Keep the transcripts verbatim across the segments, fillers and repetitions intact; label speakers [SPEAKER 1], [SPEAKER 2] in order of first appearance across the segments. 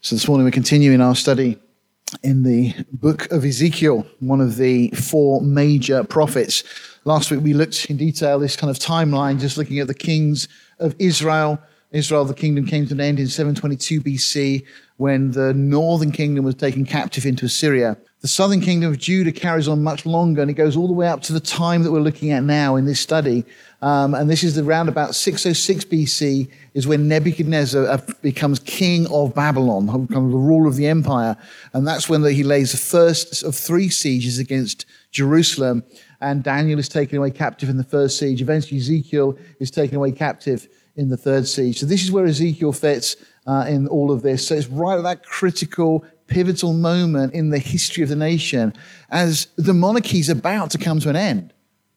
[SPEAKER 1] So this morning we're continuing our study in the book of Ezekiel, one of the four major prophets. Last week we looked in detail this kind of timeline, just looking at the kings of Israel. Israel, the kingdom came to an end in seven twenty-two B C when the northern kingdom was taken captive into Assyria. The southern kingdom of Judah carries on much longer, and it goes all the way up to the time that we're looking at now in this study. Um, and this is around about six oh six B C is when Nebuchadnezzar becomes king of Babylon, kind of the rule of the empire. And that's when he lays the first of three sieges against Jerusalem. And Daniel is taken away captive in the first siege. Eventually Ezekiel is taken away captive in the third siege. So this is where Ezekiel fits uh, in all of this. So it's right at that critical, pivotal moment in the history of the nation as the monarchy is about to come to an end.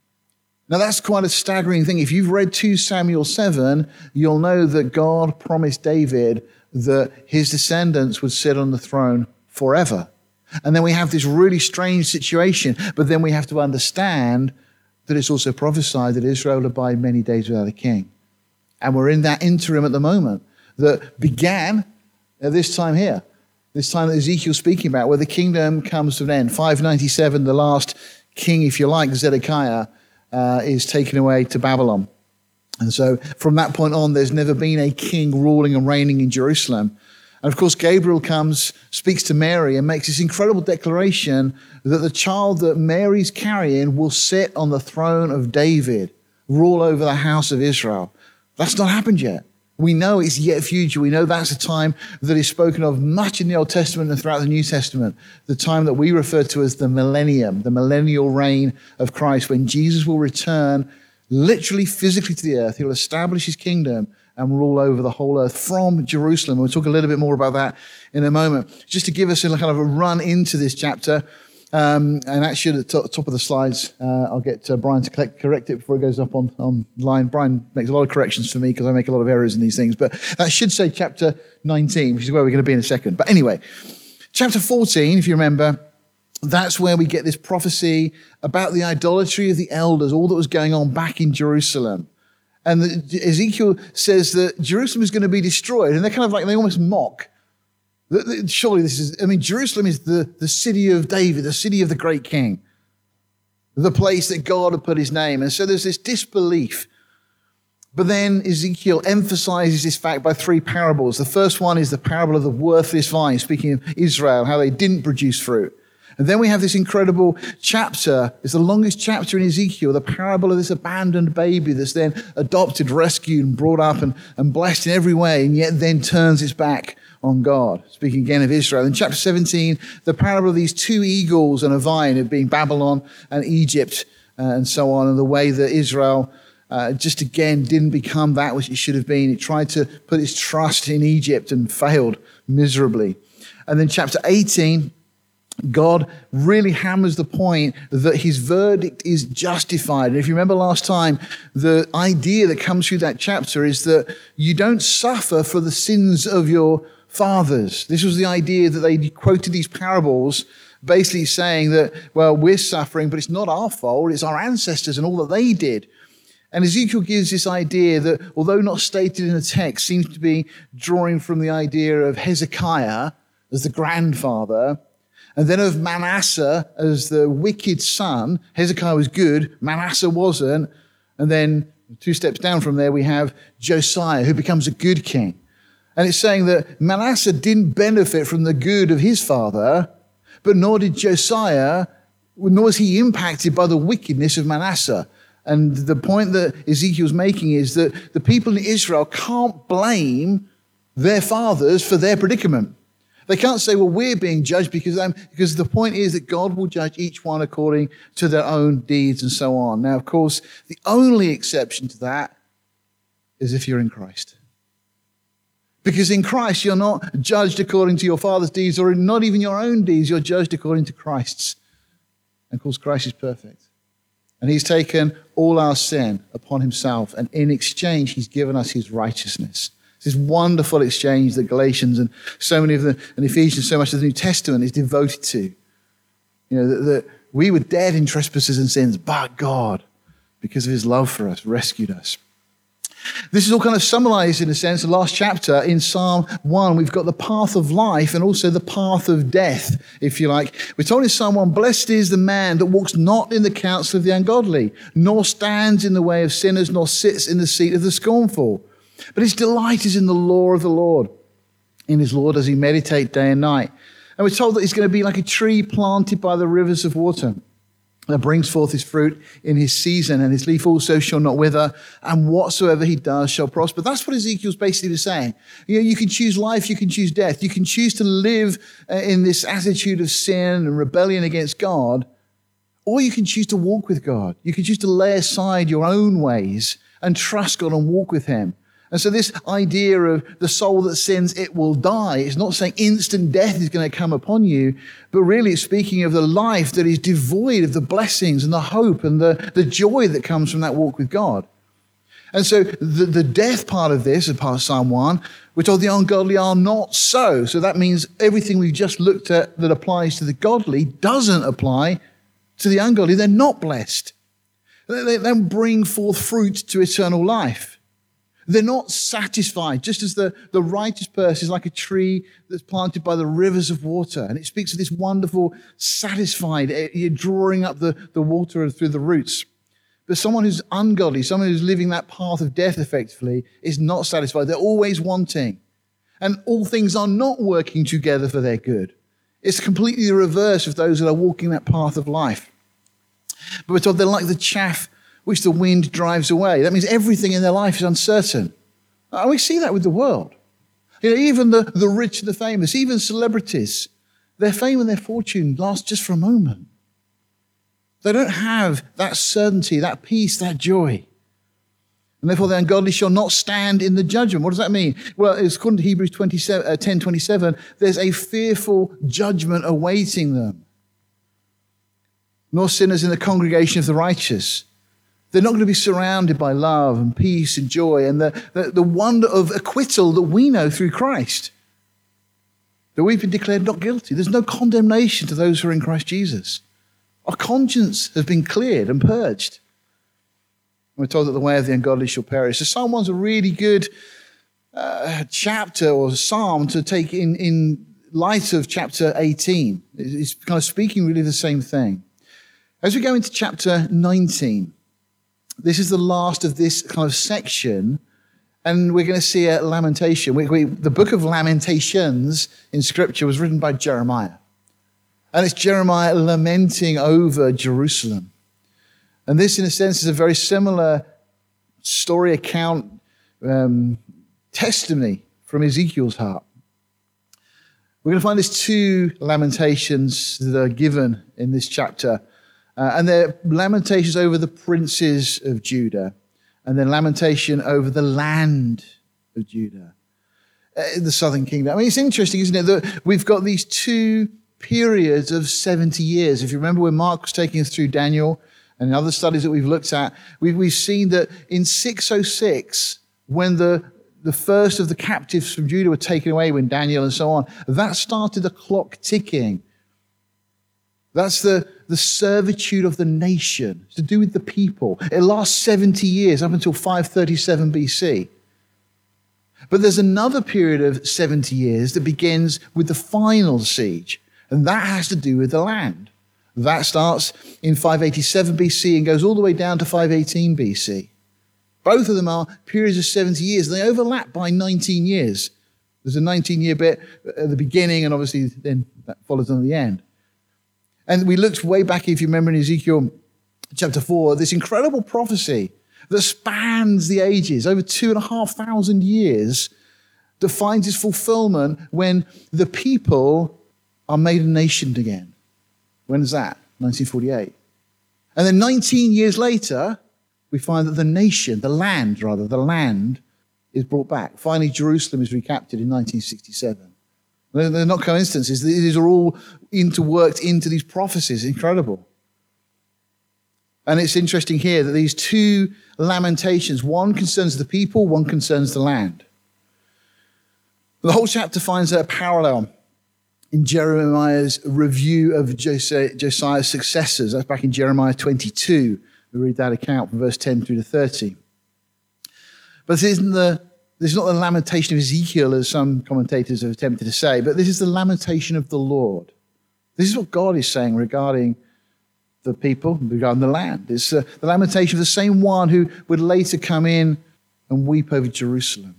[SPEAKER 1] Now that's quite a staggering thing. If you've read Second Samuel seven, you'll know that God promised David that his descendants would sit on the throne forever. And then we have this really strange situation, but then we have to understand that it's also prophesied that Israel will abide many days without a king. And we're in that interim at the moment that began at this time here, this time that Ezekiel's speaking about, where the kingdom comes to an end. five ninety-seven, the last king, if you like, Zedekiah, uh, is taken away to Babylon. And so from that point on, there's never been a king ruling and reigning in Jerusalem. And of course, Gabriel comes, speaks to Mary, and makes this incredible declaration that the child that Mary's carrying will sit on the throne of David, rule over the house of Israel. That's not happened yet. We know it's yet future. We know that's a time that is spoken of much in the Old Testament and throughout the New Testament, the time that we refer to as the millennium, the millennial reign of Christ, when Jesus will return literally physically to the earth. He'll establish his kingdom and rule over the whole earth from Jerusalem. We'll talk a little bit more about that in a moment. Just to give us a kind of a run into this chapter, Um, and actually at the top of the slides, uh, I'll get uh, Brian to collect, correct it before it goes up on online. Brian makes a lot of corrections for me because I make a lot of errors in these things. But that should say chapter nineteen, which is where we're going to be in a second. But anyway, chapter fourteen, if you remember, that's where we get this prophecy about the idolatry of the elders, all that was going on back in Jerusalem. And the, Ezekiel says that Jerusalem is going to be destroyed. And they're kind of like, they almost mock. Surely this is, I mean, Jerusalem is the, the city of David, the city of the great king, the place that God had put his name. And so there's this disbelief. But then Ezekiel emphasizes this fact by three parables. The first one is the parable of the worthless vine, speaking of Israel, how they didn't produce fruit. And then we have this incredible chapter. It's the longest chapter in Ezekiel, the parable of this abandoned baby that's then adopted, rescued, and brought up and, and blessed in every way, and yet then turns its back on God, speaking again of Israel. In chapter seventeen, the parable of these two eagles and a vine, of being Babylon and Egypt uh, and so on, and the way that Israel uh, just again didn't become that which it should have been. It tried to put its trust in Egypt and failed miserably. And then chapter eighteen, God really hammers the point that his verdict is justified. And if you remember last time, the idea that comes through that chapter is that you don't suffer for the sins of your fathers. This was the idea that they quoted these parables basically saying that, well, we're suffering, but it's not our fault. It's our ancestors and all that they did. And Ezekiel gives this idea that, although not stated in the text, seems to be drawing from the idea of Hezekiah as the grandfather, and then of Manasseh as the wicked son. Hezekiah was good, Manasseh wasn't. And then two steps down from there, we have Josiah, who becomes a good king. And it's saying that Manasseh didn't benefit from the good of his father, but nor did Josiah, nor was he impacted by the wickedness of Manasseh. And the point that Ezekiel's making is that the people in Israel can't blame their fathers for their predicament. They can't say, well, we're being judged because I'm, because the point is that God will judge each one according to their own deeds and so on. Now, of course, the only exception to that is if you're in Christ. Because in Christ, you're not judged according to your father's deeds or not even your own deeds. You're judged according to Christ's. And of course, Christ is perfect. And he's taken all our sin upon himself. And in exchange, he's given us his righteousness. This wonderful exchange that Galatians and so many of the, and Ephesians, so much of the New Testament is devoted to. You know, that, that we were dead in trespasses and sins, but God, because of his love for us, rescued us. This is all kind of summarized, in a sense, the last chapter in Psalm one. We've got the path of life and also the path of death, if you like. We're told in Psalm one, blessed is the man that walks not in the counsel of the ungodly, nor stands in the way of sinners, nor sits in the seat of the scornful. But his delight is in the law of the Lord. In his law does he meditate day and night. And we're told that he's going to be like a tree planted by the rivers of water, that brings forth his fruit in his season, and his leaf also shall not wither, and whatsoever he does shall prosper. That's what Ezekiel's basically saying. You know, you can choose life, you can choose death. You can choose to live uh, in this attitude of sin and rebellion against God, or you can choose to walk with God. You can choose to lay aside your own ways and trust God and walk with him. And so this idea of the soul that sins, it will die. It's not saying instant death is going to come upon you, but really it's speaking of the life that is devoid of the blessings and the hope and the, the joy that comes from that walk with God. And so the, the death part of this, as part of Psalm one, we're told the ungodly are not so. So that means everything we've just looked at that applies to the godly doesn't apply to the ungodly. They're not blessed. They, they don't bring forth fruit to eternal life. They're not satisfied, just as the, the righteous person is like a tree that's planted by the rivers of water. And it speaks of this wonderful, satisfied, you're drawing up the, the water through the roots. But someone who's ungodly, someone who's living that path of death effectively, is not satisfied. They're always wanting. And all things are not working together for their good. It's completely the reverse of those that are walking that path of life. But we're told they're like the chaff which the wind drives away. That means everything in their life is uncertain. And we see that with the world. You know, even the, the rich and the famous, even celebrities, their fame and their fortune last just for a moment. They don't have that certainty, that peace, that joy. And therefore the ungodly shall not stand in the judgment. What does that mean? Well, it's according to Hebrews ten twenty-seven, there's a fearful judgment awaiting them. Nor sinners in the congregation of the righteous. They're not going to be surrounded by love and peace and joy and the, the, the wonder of acquittal that we know through Christ. That we've been declared not guilty. There's no condemnation to those who are in Christ Jesus. Our conscience has been cleared and purged. We're told that the way of the ungodly shall perish. So Psalm one's a really good uh, chapter or psalm to take in, in light of chapter eighteen. It's kind of speaking really the same thing. As we go into chapter nineteen, this is the last of this kind of section, and we're going to see a lamentation. We, we, the book of Lamentations in Scripture was written by Jeremiah. And it's Jeremiah lamenting over Jerusalem. And this, in a sense, is a very similar story, account, um, testimony from Ezekiel's heart. We're going to find there's two lamentations that are given in this chapter. Uh, and they're lamentations over the princes of Judah, and then lamentation over the land of Judah, uh, the southern kingdom. I mean, it's interesting, isn't it, that we've got these two periods of seventy years. If you remember when Mark was taking us through Daniel and other studies that we've looked at, we've, we've seen that in six oh six, when the, the first of the captives from Judah were taken away, when Daniel and so on, that started the clock ticking. That's the, the servitude of the nation. It's to do with the people. It lasts seventy years, up until five thirty-seven B C. But there's another period of seventy years that begins with the final siege, and that has to do with the land. That starts in five eighty-seven B C and goes all the way down to five eighteen B C. Both of them are periods of seventy years. They overlap by nineteen years. There's a nineteen-year bit at the beginning, and obviously then that follows on the end. And we looked way back, if you remember, in Ezekiel chapter four, this incredible prophecy that spans the ages, over two and a half thousand years, that finds its fulfillment when the people are made a nation again. When is that? nineteen forty-eight. And then nineteen years later, we find that the nation, the land rather, the land is brought back. Finally, Jerusalem is recaptured in nineteen sixty-seven. They're not coincidences. These are all interworked into these prophecies. Incredible. And it's interesting here that these two lamentations, one concerns the people, one concerns the land. The whole chapter finds a parallel in Jeremiah's review of Josiah's successors. That's back in Jeremiah twenty-two. We read that account from verse ten through to thirty. But this isn't the this is not the lamentation of Ezekiel, as some commentators have attempted to say, but this is the lamentation of the Lord. This is what God is saying regarding the people, regarding the land. It's uh, the lamentation of the same one who would later come in and weep over Jerusalem.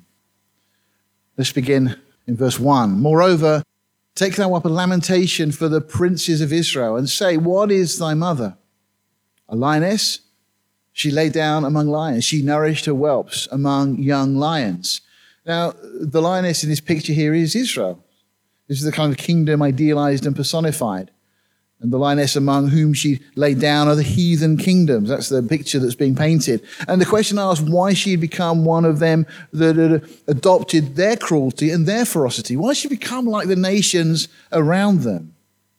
[SPEAKER 1] Let's begin in verse one. Moreover, take thou up a lamentation for the princes of Israel, and say, what is thy mother? A lioness? She lay down among lions. She nourished her whelps among young lions. Now, the lioness in this picture here is Israel. This is the kind of kingdom idealized and personified. And the lioness among whom she lay down are the heathen kingdoms. That's the picture that's being painted. And the question asks why she had become one of them that had adopted their cruelty and their ferocity. Why she become like the nations around them?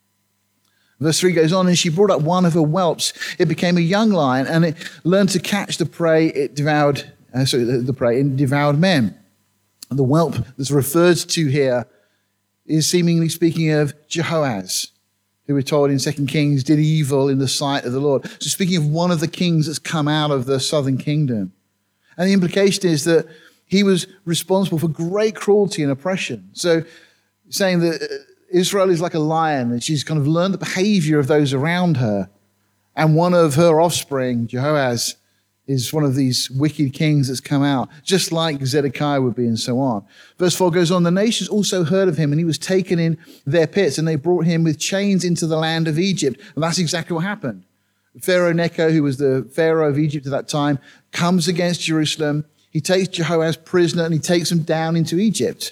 [SPEAKER 1] Verse three goes on, and she brought up one of her whelps. It became a young lion, and it learned to catch the prey. It devoured, uh, sorry, the, the prey, and devoured men. And the whelp that's referred to here is seemingly speaking of Jehoaz, who we're told in Second Kings did evil in the sight of the Lord. So speaking of one of the kings that's come out of the southern kingdom. And the implication is that he was responsible for great cruelty and oppression. So saying that Israel is like a lion, and she's kind of learned the behavior of those around her. And one of her offspring, Jehoaz, is one of these wicked kings that's come out, just like Zedekiah would be, and so on. Verse four goes on, the nations also heard of him, and he was taken in their pits, and they brought him with chains into the land of Egypt. And that's exactly what happened. Pharaoh Necho, who was the Pharaoh of Egypt at that time, comes against Jerusalem. He takes Jehoaz prisoner, and he takes him down into Egypt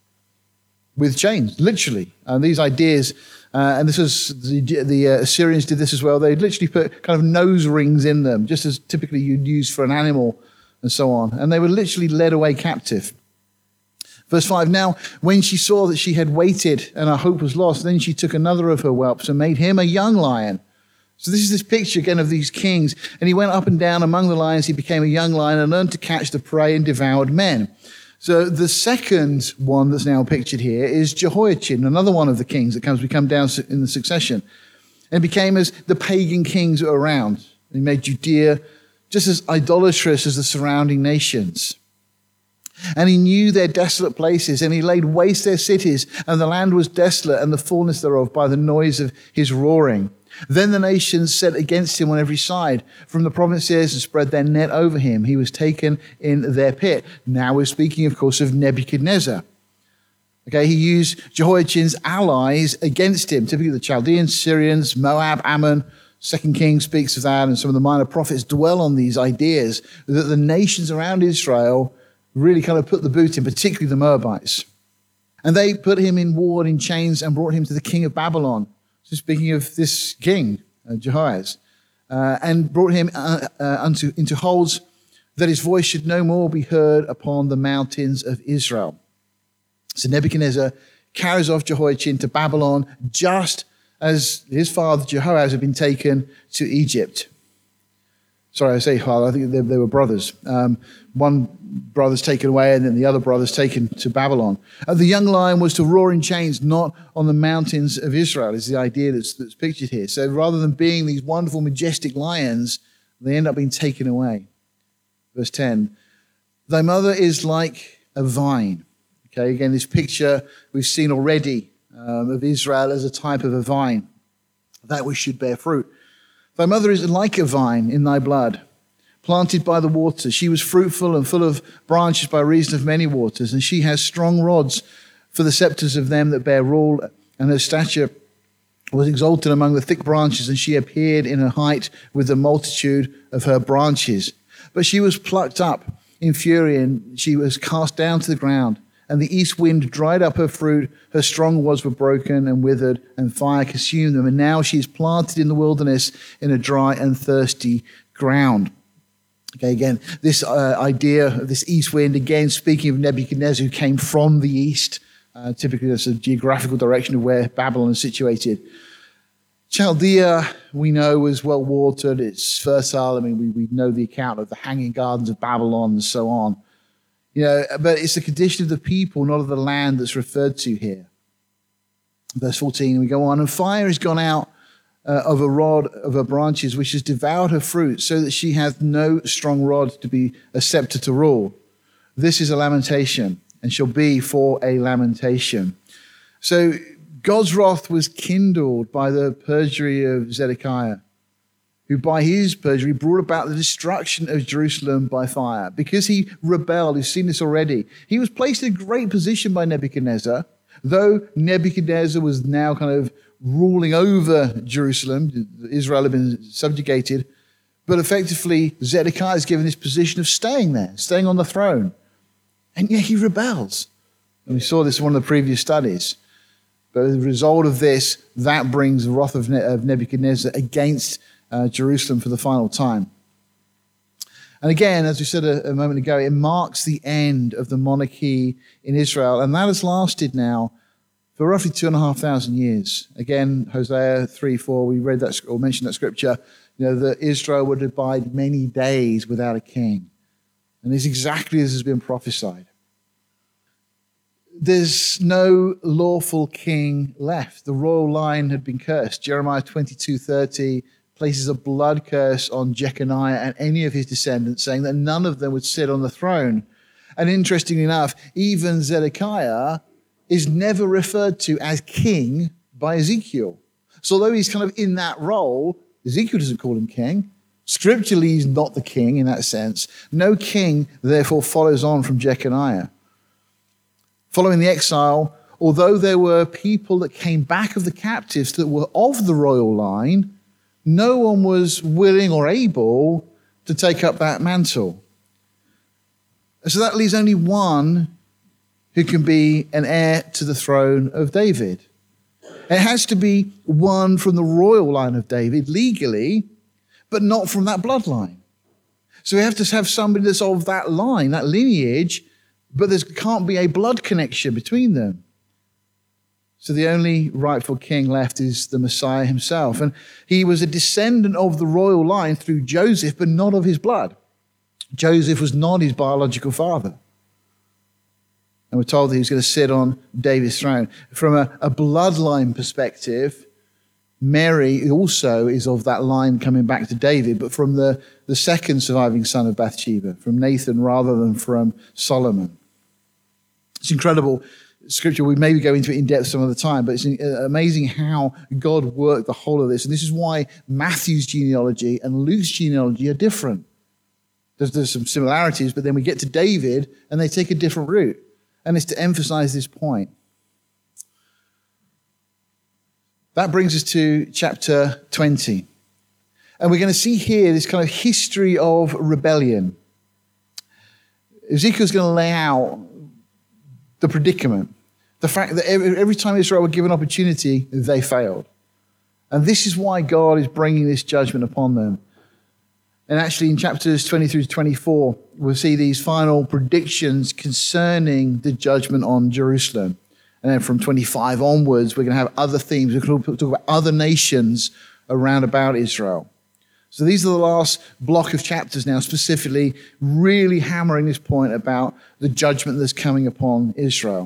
[SPEAKER 1] with chains, literally. And these ideas, uh, and this was, the, the uh, Assyrians did this as well. They literally put kind of nose rings in them, just as typically you'd use for an animal and so on. And they were literally led away captive. Verse five, now when she saw that she had waited and her hope was lost, then she took another of her whelps and made him a young lion. So this is this picture again of these kings. And he went up and down among the lions. He became a young lion and learned to catch the prey and devoured men. So the second one that's now pictured here is Jehoiachin, another one of the kings that comes, we come down in the succession. And became as the pagan kings that were around. He made Judea just as idolatrous as the surrounding nations. And he knew their desolate places, and he laid waste their cities, and the land was desolate, and the fullness thereof by the noise of his roaring. Then the nations set against him on every side from the provinces and spread their net over him. He was taken in their pit. Now we're speaking, of course, of Nebuchadnezzar. Okay, he used Jehoiachin's allies against him, typically the Chaldeans, Syrians, Moab, Ammon. Second Kings speaks of that, and some of the minor prophets dwell on these ideas that the nations around Israel really kind of put the boot in, particularly the Moabites. And they put him in ward in chains and brought him to the king of Babylon. So speaking of this king, uh, Jehoaz, uh, and brought him uh, uh, unto, into holds that his voice should no more be heard upon the mountains of Israel. So Nebuchadnezzar carries off Jehoiachin to Babylon just as his father Jehoaz had been taken to Egypt. Sorry, I say father, I think they, they were brothers. Um, one brother's taken away and then the other brother's taken to Babylon. And the young lion was to roar in chains, not on the mountains of Israel, is the idea that's, that's pictured here. So rather than being these wonderful, majestic lions, they end up being taken away. Verse ten, thy mother is like a vine. Okay, again, this picture we've seen already um, of Israel as a type of a vine, that which should bear fruit. Thy mother is like a vine in thy blood, planted by the waters. She was fruitful and full of branches by reason of many waters, and she has strong rods for the scepters of them that bear rule, and her stature was exalted among the thick branches, and she appeared in her height with the multitude of her branches. But she was plucked up in fury, and she was cast down to the ground. And the east wind dried up her fruit. Her strong rods were broken and withered, and fire consumed them. And now she is planted in the wilderness in a dry and thirsty ground. Okay, again, this uh, idea of this east wind, again, speaking of Nebuchadnezzar, who came from the east. Uh, typically, that's a geographical direction of where Babylon is situated. Chaldea, we know, was well watered. It's fertile. I mean, we, we know the account of the hanging gardens of Babylon and so on. You know, but it's the condition of the people, not of the land, that's referred to here. Verse fourteen, we go on, and fire is gone out uh, of a rod of her branches, which has devoured her fruit, so that she hath no strong rod to be a scepter to rule. this is a lamentation and shall be for a lamentation. So God's wrath was kindled by the perjury of Zedekiah, who by his perjury brought about the destruction of Jerusalem by fire. Because he rebelled, we've seen this already, he was placed in a great position by Nebuchadnezzar, though Nebuchadnezzar was now kind of ruling over Jerusalem. Israel had been subjugated, but effectively Zedekiah is given this position of staying there, staying on the throne. And yet he rebels. And we saw this in one of the previous studies. But as a result of this, that brings the wrath of Nebuchadnezzar against Uh, Jerusalem for the final time. And again, as we said a, a moment ago, it marks the end of the monarchy in Israel. And that has lasted now for roughly two and a half thousand years. Again, Hosea three, four, we read that or mentioned that scripture, you know, that Israel would abide many days without a king. And it's exactly as has been prophesied. There's no lawful king left. The royal line had been cursed. Jeremiah twenty-two thirty places a blood curse on Jeconiah and any of his descendants, saying that none of them would sit on the throne. And interestingly enough, even Zedekiah is never referred to as king by Ezekiel. So although he's kind of in that role, Ezekiel doesn't call him king. Scripturally, he's not the king in that sense. No king, therefore, follows on from Jeconiah. Following the exile, although there were people that came back of the captives that were of the royal line, no one was willing or able to take up that mantle. So that leaves only one who can be an heir to the throne of David. It has to be one from the royal line of David legally, but not from that bloodline. So we have to have somebody that's of that line, that lineage, but there can't be a blood connection between them. So the only rightful king left is the Messiah himself. And he was a descendant of the royal line through Joseph, but not of his blood. Joseph was not his biological father. And we're told that he was going to sit on David's throne. From a, a bloodline perspective, Mary also is of that line coming back to David, but from the, the second surviving son of Bathsheba, from Nathan rather than from Solomon. It's incredible scripture. We maybe go into it in depth some other time, but it's amazing how God worked the whole of this. And this is why Matthew's genealogy and Luke's genealogy are different. There's, there's some similarities, but then we get to David and they take a different route. And it's to emphasize this point. That brings us to chapter twenty. And we're going to see here this kind of history of rebellion. Ezekiel's going to lay out the predicament, the fact that every, every time Israel were given opportunity, they failed. And this is why God is bringing this judgment upon them. And actually in chapters twenty through to twenty-four, we'll see these final predictions concerning the judgment on Jerusalem. And then from twenty-five onwards, we're going to have other themes. We're going to talk about other nations around about Israel. So these are the last block of chapters now, specifically really hammering this point about the judgment that's coming upon Israel.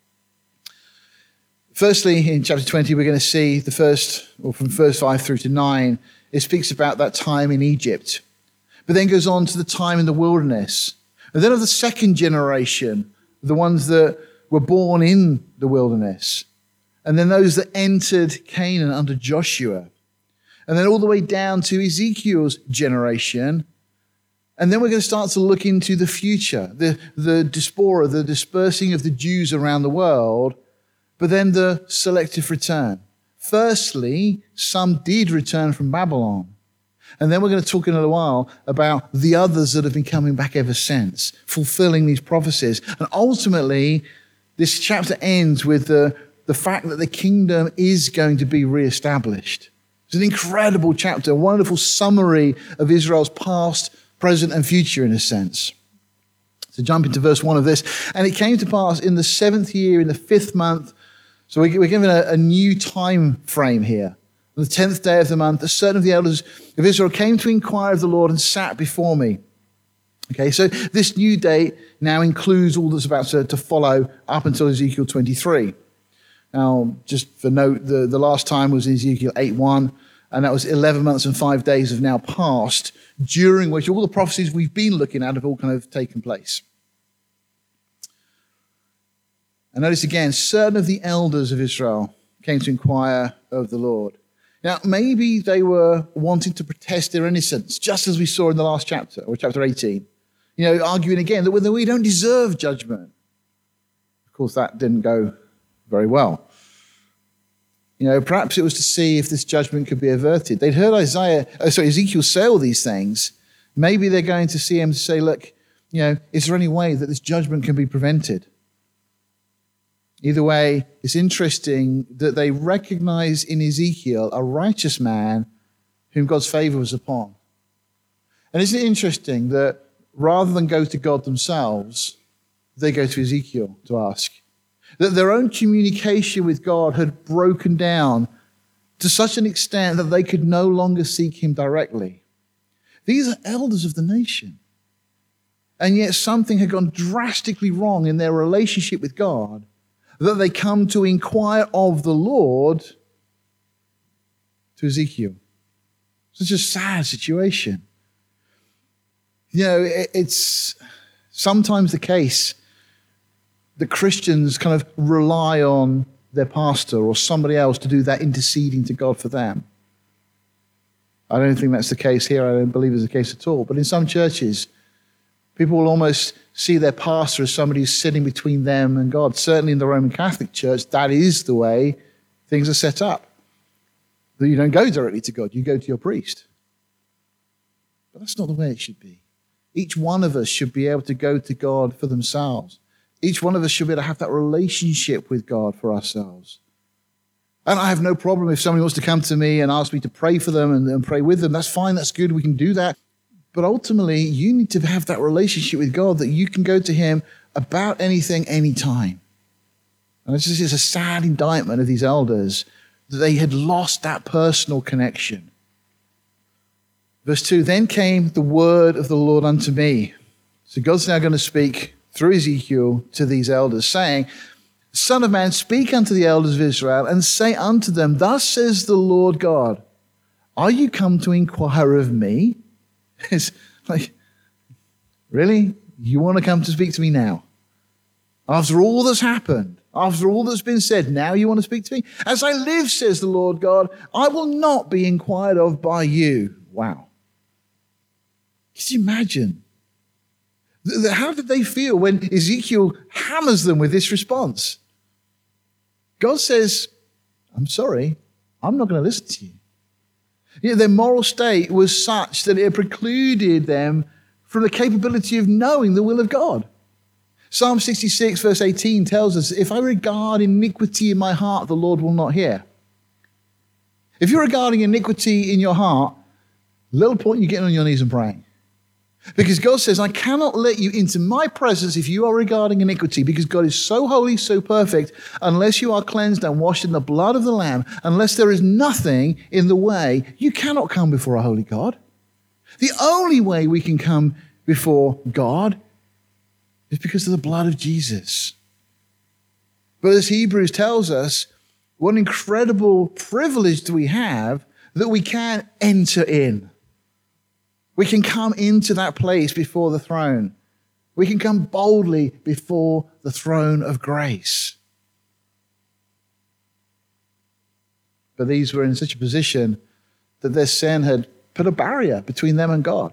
[SPEAKER 1] Firstly, in chapter twenty, we're going to see the first, or from verse five through to nine, it speaks about that time in Egypt, but then goes on to the time in the wilderness. And then of the second generation, the ones that were born in the wilderness, and then those that entered Canaan under Joshua. And then all the way down to Ezekiel's generation. And then we're going to start to look into the future, the, the diaspora, the dispersing of the Jews around the world, but then the selective return. Firstly, some did return from Babylon. And then we're going to talk in a little while about the others that have been coming back ever since, fulfilling these prophecies. And ultimately, this chapter ends with the, the fact that the kingdom is going to be reestablished. It's an incredible chapter, a wonderful summary of Israel's past, present, and future in a sense. So jump into verse one of this. And it came to pass in the seventh year, in the fifth month. So we're given a, a new time frame here. On the tenth day of the month, a certain of the elders of Israel came to inquire of the Lord and sat before me. Okay, so this new date now includes all that's about to, to follow up until Ezekiel twenty-three. Now, just for note, the, the last time was in Ezekiel eight one, and that was eleven months and five days have now passed, during which all the prophecies we've been looking at have all kind of taken place. And notice again, certain of the elders of Israel came to inquire of the Lord. Now, maybe they were wanting to protest their innocence, just as we saw in the last chapter, or chapter eighteen. You know, arguing again that whether we don't deserve judgment. Of course, that didn't go very well. You know, perhaps it was to see if this judgment could be averted. They'd heard Isaiah, oh, sorry, Ezekiel say all these things. Maybe they're going to see him to say, look, you know, is there any way that this judgment can be prevented? Either way, it's interesting that they recognize in Ezekiel a righteous man whom God's favor was upon. And isn't it interesting that rather than go to God themselves, they go to Ezekiel to ask? That their own communication with God had broken down to such an extent that they could no longer seek him directly. These are elders of the nation. And yet something had gone drastically wrong in their relationship with God, that they come to inquire of the Lord to Ezekiel. Such a sad situation. You know, it's sometimes the case that Christians kind of rely on their pastor or somebody else to do that interceding to God for them. I don't think that's the case here. I don't believe it's the case at all. But in some churches, people will almost see their pastor as somebody who's sitting between them and God. Certainly in the Roman Catholic Church, that is the way things are set up. That you don't go directly to God, you go to your priest. But that's not the way it should be. Each one of us should be able to go to God for themselves. Each one of us should be able to have that relationship with God for ourselves. And I have no problem if somebody wants to come to me and ask me to pray for them and, and pray with them. That's fine, that's good, we can do that. But ultimately, you need to have that relationship with God that you can go to him about anything, anytime. And it's just it's a sad indictment of these elders that they had lost that personal connection. Verse two, then came the word of the Lord unto me. So God's now going to speak through Ezekiel to these elders, saying, Son of man, speak unto the elders of Israel, and say unto them, Thus says the Lord God, are you come to inquire of me? It's like, really? You want to come to speak to me now? After all that's happened, after all that's been said, now you want to speak to me? As I live, says the Lord God, I will not be inquired of by you. Wow. Can you imagine? How did they feel when Ezekiel hammers them with this response? God says, I'm sorry, I'm not going to listen to you. You know, their moral state was such that it precluded them from the capability of knowing the will of God. Psalm sixty-six verse eighteen tells us, if I regard iniquity in my heart, the Lord will not hear. If you're regarding iniquity in your heart, little point you getting on your knees and praying. Because God says, I cannot let you into my presence if you are regarding iniquity, because God is so holy, so perfect, unless you are cleansed and washed in the blood of the Lamb, unless there is nothing in the way, you cannot come before a holy God. The only way we can come before God is because of the blood of Jesus. But as Hebrews tells us, what an incredible privilege do we have that we can enter in. We can come into that place before the throne. We can come boldly before the throne of grace. But these were in such a position that their sin had put a barrier between them and God.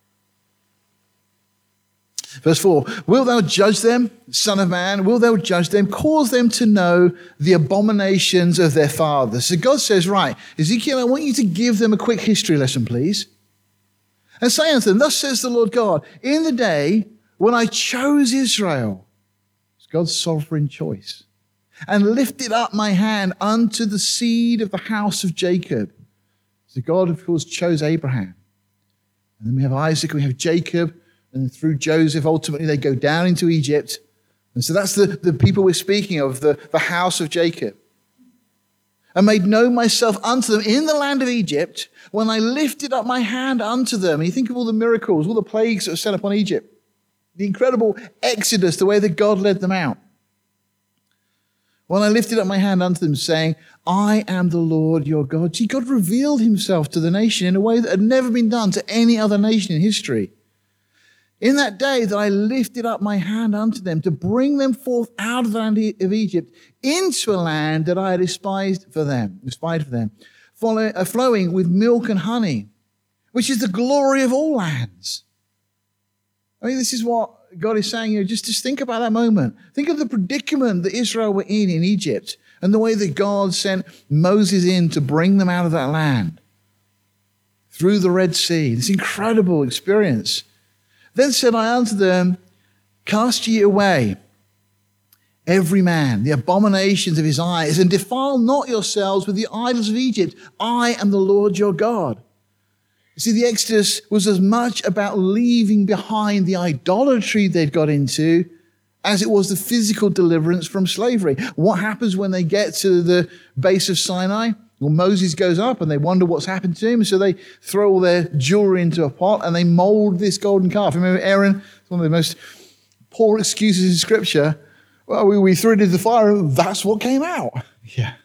[SPEAKER 1] Verse four, wilt thou judge them, son of man? Wilt thou judge them? Cause them to know the abominations of their fathers. So God says, right, Ezekiel, I want you to give them a quick history lesson, please. And say unto them, thus says the Lord God, in the day when I chose Israel, it's God's sovereign choice, and lifted up my hand unto the seed of the house of Jacob. So God, of course, chose Abraham. And then we have Isaac, we have Jacob, and through Joseph, ultimately they go down into Egypt. And so that's the, the people we're speaking of, the, the house of Jacob. And made known myself unto them in the land of Egypt, when I lifted up my hand unto them. And you think of all the miracles, all the plagues that were sent upon Egypt. The incredible exodus, the way that God led them out. When I lifted up my hand unto them, saying, I am the Lord your God. See, God revealed himself to the nation in a way that had never been done to any other nation in history. In that day that I lifted up my hand unto them to bring them forth out of the land of Egypt into a land that I had despised for them, despised for them, follow, uh, flowing with milk and honey, which is the glory of all lands. I mean, this is what God is saying here. Just, just think about that moment. Think of the predicament that Israel were in in Egypt and the way that God sent Moses in to bring them out of that land through the Red Sea. This incredible experience. Then said I unto them, cast ye away every man the abominations of his eyes, and defile not yourselves with the idols of Egypt. I am the Lord your God. You see, the Exodus was as much about leaving behind the idolatry they'd got into as it was the physical deliverance from slavery. What happens when they get to the base of Sinai? Well, Moses goes up and they wonder what's happened to him. So they throw all their jewelry into a pot and they mold this golden calf. Remember Aaron? It's one of the most poor excuses in Scripture. Well, we, we threw it into the fire and that's what came out. Yeah.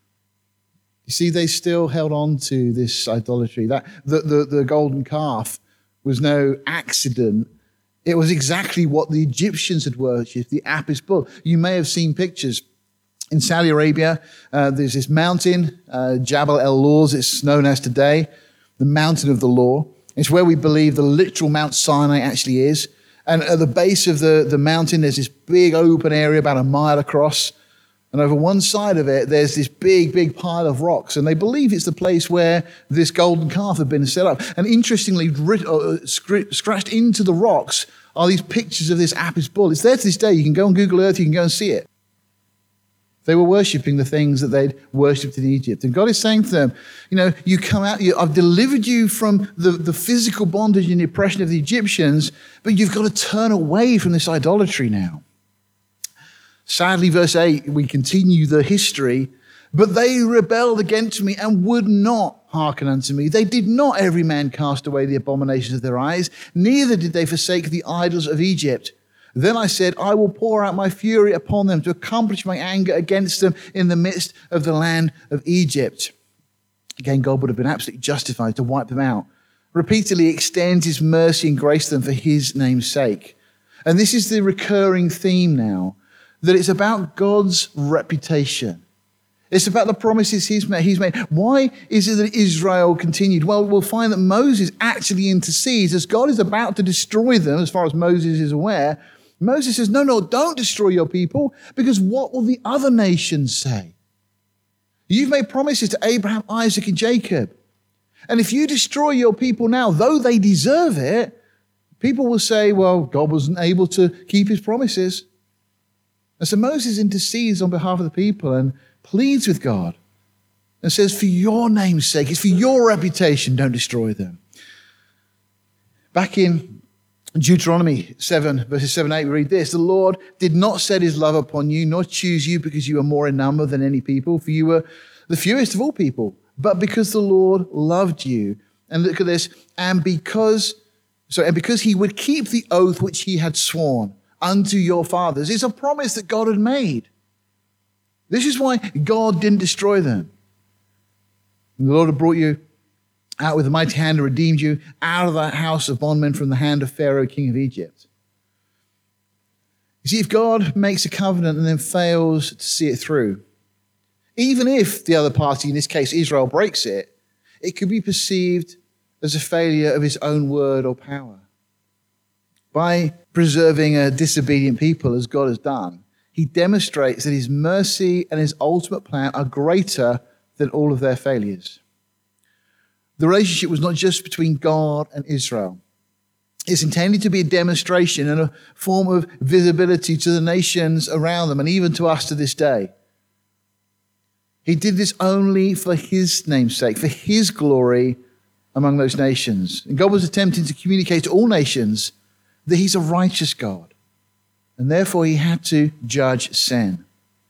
[SPEAKER 1] You see, they still held on to this idolatry. That the, the, the golden calf was no accident. It was exactly what the Egyptians had worshipped, the Apis bull. You may have seen pictures. In Saudi Arabia, uh, there's this mountain, uh, Jabal el-Lawz, it's known as today, the mountain of the law. It's where we believe the literal Mount Sinai actually is. And at the base of the, the mountain, there's this big open area about a mile across. And over one side of it, there's this big, big pile of rocks. And they believe it's the place where this golden calf had been set up. And interestingly, writ, uh, scr- scratched into the rocks are these pictures of this Apis bull. It's there to this day. You can go on Google Earth, you can go and see it. They were worshipping the things that they'd worshipped in Egypt. And God is saying to them, you know, you come out, you, I've delivered you from the, the physical bondage and the oppression of the Egyptians, but you've got to turn away from this idolatry now. Sadly, verse eight, we continue the history, but they rebelled against me and would not hearken unto me. They did not every man cast away the abominations of their eyes, neither did they forsake the idols of Egypt. Then I said, I will pour out my fury upon them to accomplish my anger against them in the midst of the land of Egypt. Again, God would have been absolutely justified to wipe them out. Repeatedly extends his mercy and grace to them for his name's sake. And this is the recurring theme now, that it's about God's reputation. It's about the promises he's made. He's made. Why is it that Israel continued? Well, we'll find that Moses actually intercedes as God is about to destroy them, as far as Moses is aware. Moses says, no, no, don't destroy your people, because what will the other nations say? You've made promises to Abraham, Isaac, and Jacob. And if you destroy your people now, though they deserve it, people will say, well, God wasn't able to keep his promises. And so Moses intercedes on behalf of the people and pleads with God and says, for your name's sake, it's for your reputation, don't destroy them. Back in Deuteronomy seven, verses seven and eight, we read this, the Lord did not set his love upon you, nor choose you because you were more in number than any people, for you were the fewest of all people, but because the Lord loved you. And look at this, and because, sorry, and because he would keep the oath which he had sworn unto your fathers. It's a promise that God had made. This is why God didn't destroy them. And the Lord had brought you out with a mighty hand and redeemed you out of that house of bondmen from the hand of Pharaoh, king of Egypt. You see, if God makes a covenant and then fails to see it through, even if the other party, in this case Israel, breaks it, it could be perceived as a failure of his own word or power. By preserving a disobedient people, as God has done, he demonstrates that his mercy and his ultimate plan are greater than all of their failures. The relationship was not just between God and Israel. It's intended to be a demonstration and a form of visibility to the nations around them and even to us to this day. He did this only for his name's sake, for his glory among those nations. And God was attempting to communicate to all nations that he's a righteous God. And therefore he had to judge sin.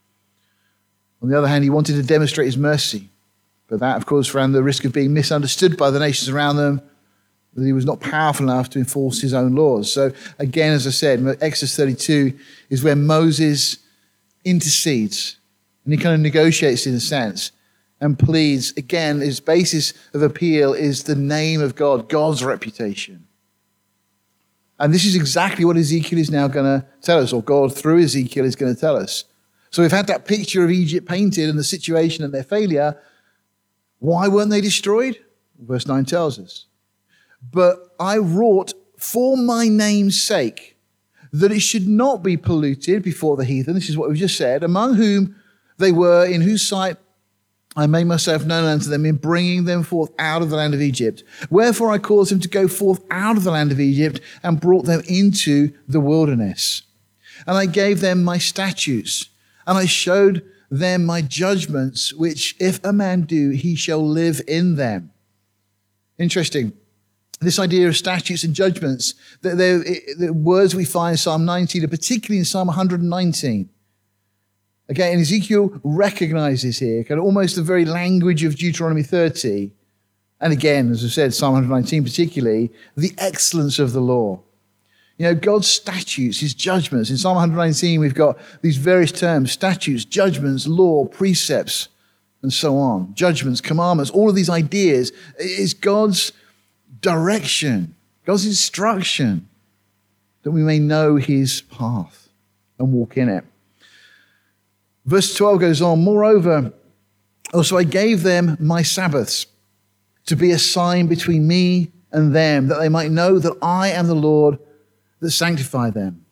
[SPEAKER 1] On the other hand, he wanted to demonstrate his mercy. But that, of course, ran the risk of being misunderstood by the nations around them, that he was not powerful enough to enforce his own laws. So again, as I said, Exodus thirty-two is where Moses intercedes, and he kind of negotiates in a sense, and pleads. Again, his basis of appeal is the name of God, God's reputation. And this is exactly what Ezekiel is now going to tell us, or God through Ezekiel is going to tell us. So we've had that picture of Egypt painted and the situation and their failure. Why weren't they destroyed? Verse nine tells us. But I wrought for my name's sake, that it should not be polluted before the heathen. This is what we've just said. Among whom they were, in whose sight I made myself known unto them in bringing them forth out of the land of Egypt. Wherefore I caused them to go forth out of the land of Egypt and brought them into the wilderness. And I gave them my statutes, and I showed them my judgments, which if a man do, he shall live in them. Interesting. This idea of statutes and judgments, the, the, the words we find in Psalm nineteen, and particularly in Psalm one nineteen. Okay, and Ezekiel recognizes here kind of almost the very language of Deuteronomy thirty. And again, as I said, Psalm one nineteen particularly, the excellence of the law. You know, God's statutes, his judgments. In Psalm one nineteen, we've got these various terms: statutes, judgments, law, precepts, and so on. Judgments, commandments, all of these ideas is God's direction, God's instruction, that we may know his path and walk in it. Verse twelve goes on, moreover, also I gave them my Sabbaths to be a sign between me and them, that they might know that I am the Lord that sanctify them.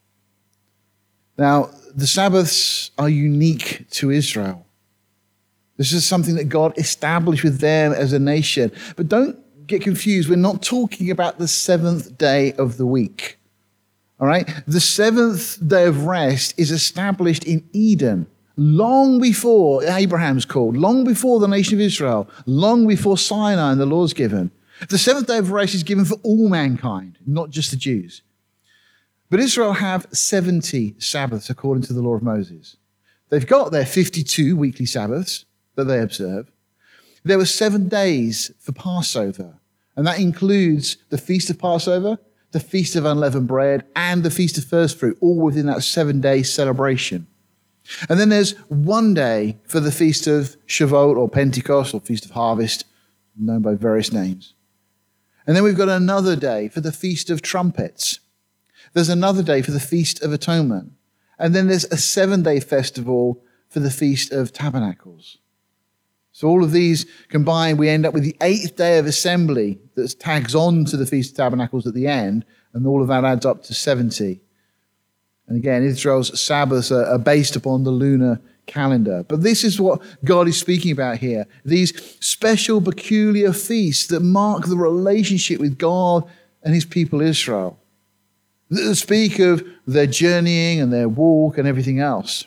[SPEAKER 1] Now, the Sabbaths are unique to Israel. This is something that God established with them as a nation. But don't get confused. We're not talking about the seventh day of the week. All right? The seventh day of rest is established in Eden long before Abraham's called, long before the nation of Israel, long before Sinai and the law's given. The seventh day of rest is given for all mankind, not just the Jews. But Israel have seventy Sabbaths according to the law of Moses. They've got their fifty-two weekly Sabbaths that they observe. There were seven days for Passover, and that includes the Feast of Passover, the Feast of Unleavened Bread, and the Feast of First Fruit, all within that seven-day celebration. And then there's one day for the Feast of Shavuot or Pentecost or Feast of Harvest, known by various names. And then we've got another day for the Feast of Trumpets. There's another day for the Feast of Atonement. And then there's a seven-day festival for the Feast of Tabernacles. So all of these combined, we end up with the eighth day of assembly that tags on to the Feast of Tabernacles at the end, and all of that adds up to seventy. And again, Israel's Sabbaths are, are based upon the lunar calendar. But this is what God is speaking about here. These special, peculiar feasts that mark the relationship with God and his people Israel. That speak of their journeying and their walk and everything else.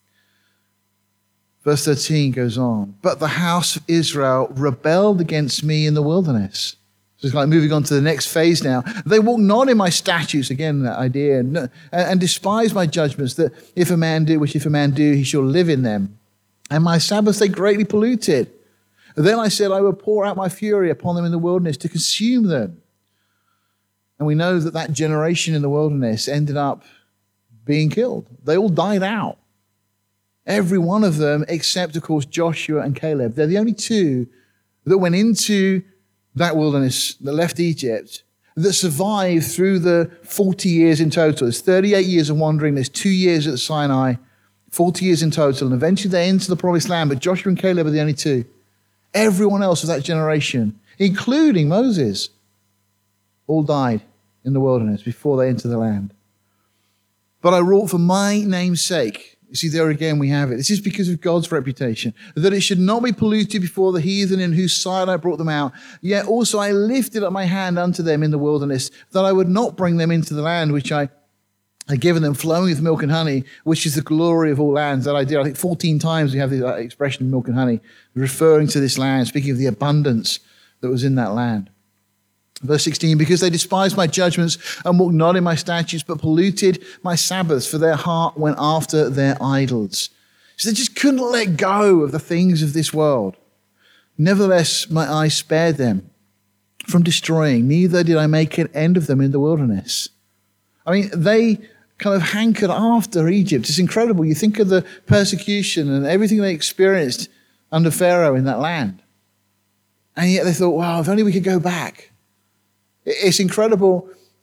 [SPEAKER 1] Verse thirteen goes on, but the house of Israel rebelled against me in the wilderness. So it's like moving on to the next phase now. They walked not in my statutes, again, that idea, and, and despised my judgments, that if a man do, which if a man do, he shall live in them. And my Sabbaths they greatly polluted. Then I said, I will pour out my fury upon them in the wilderness to consume them. And we know that that generation in the wilderness ended up being killed. They all died out. Every one of them, except, of course, Joshua and Caleb. They're the only two that went into that wilderness, that left Egypt, that survived through the forty years in total. There's thirty-eight years of wandering. There's two years at Sinai, forty years in total. And eventually they enter the promised land. But Joshua and Caleb are the only two. Everyone else of that generation, including Moses, all died in the wilderness before they entered the land. But I wrought for my name's sake. You see, there again we have it. This is because of God's reputation, that it should not be polluted before the heathen in whose sight I brought them out. Yet also I lifted up my hand unto them in the wilderness, that I would not bring them into the land which I had given them, flowing with milk and honey, which is the glory of all lands. That idea, I think fourteen times we have the expression milk and honey, referring to this land, speaking of the abundance that was in that land. Verse sixteen, because they despised my judgments and walked not in my statutes, but polluted my Sabbaths, for their heart went after their idols. So they just couldn't let go of the things of this world. Nevertheless, my eye spared them from destroying, neither did I make an end of them in the wilderness. I mean, they kind of hankered after Egypt. It's incredible. You think of the persecution and everything they experienced under Pharaoh in that land. And yet they thought, wow, if only we could go back. It's incredible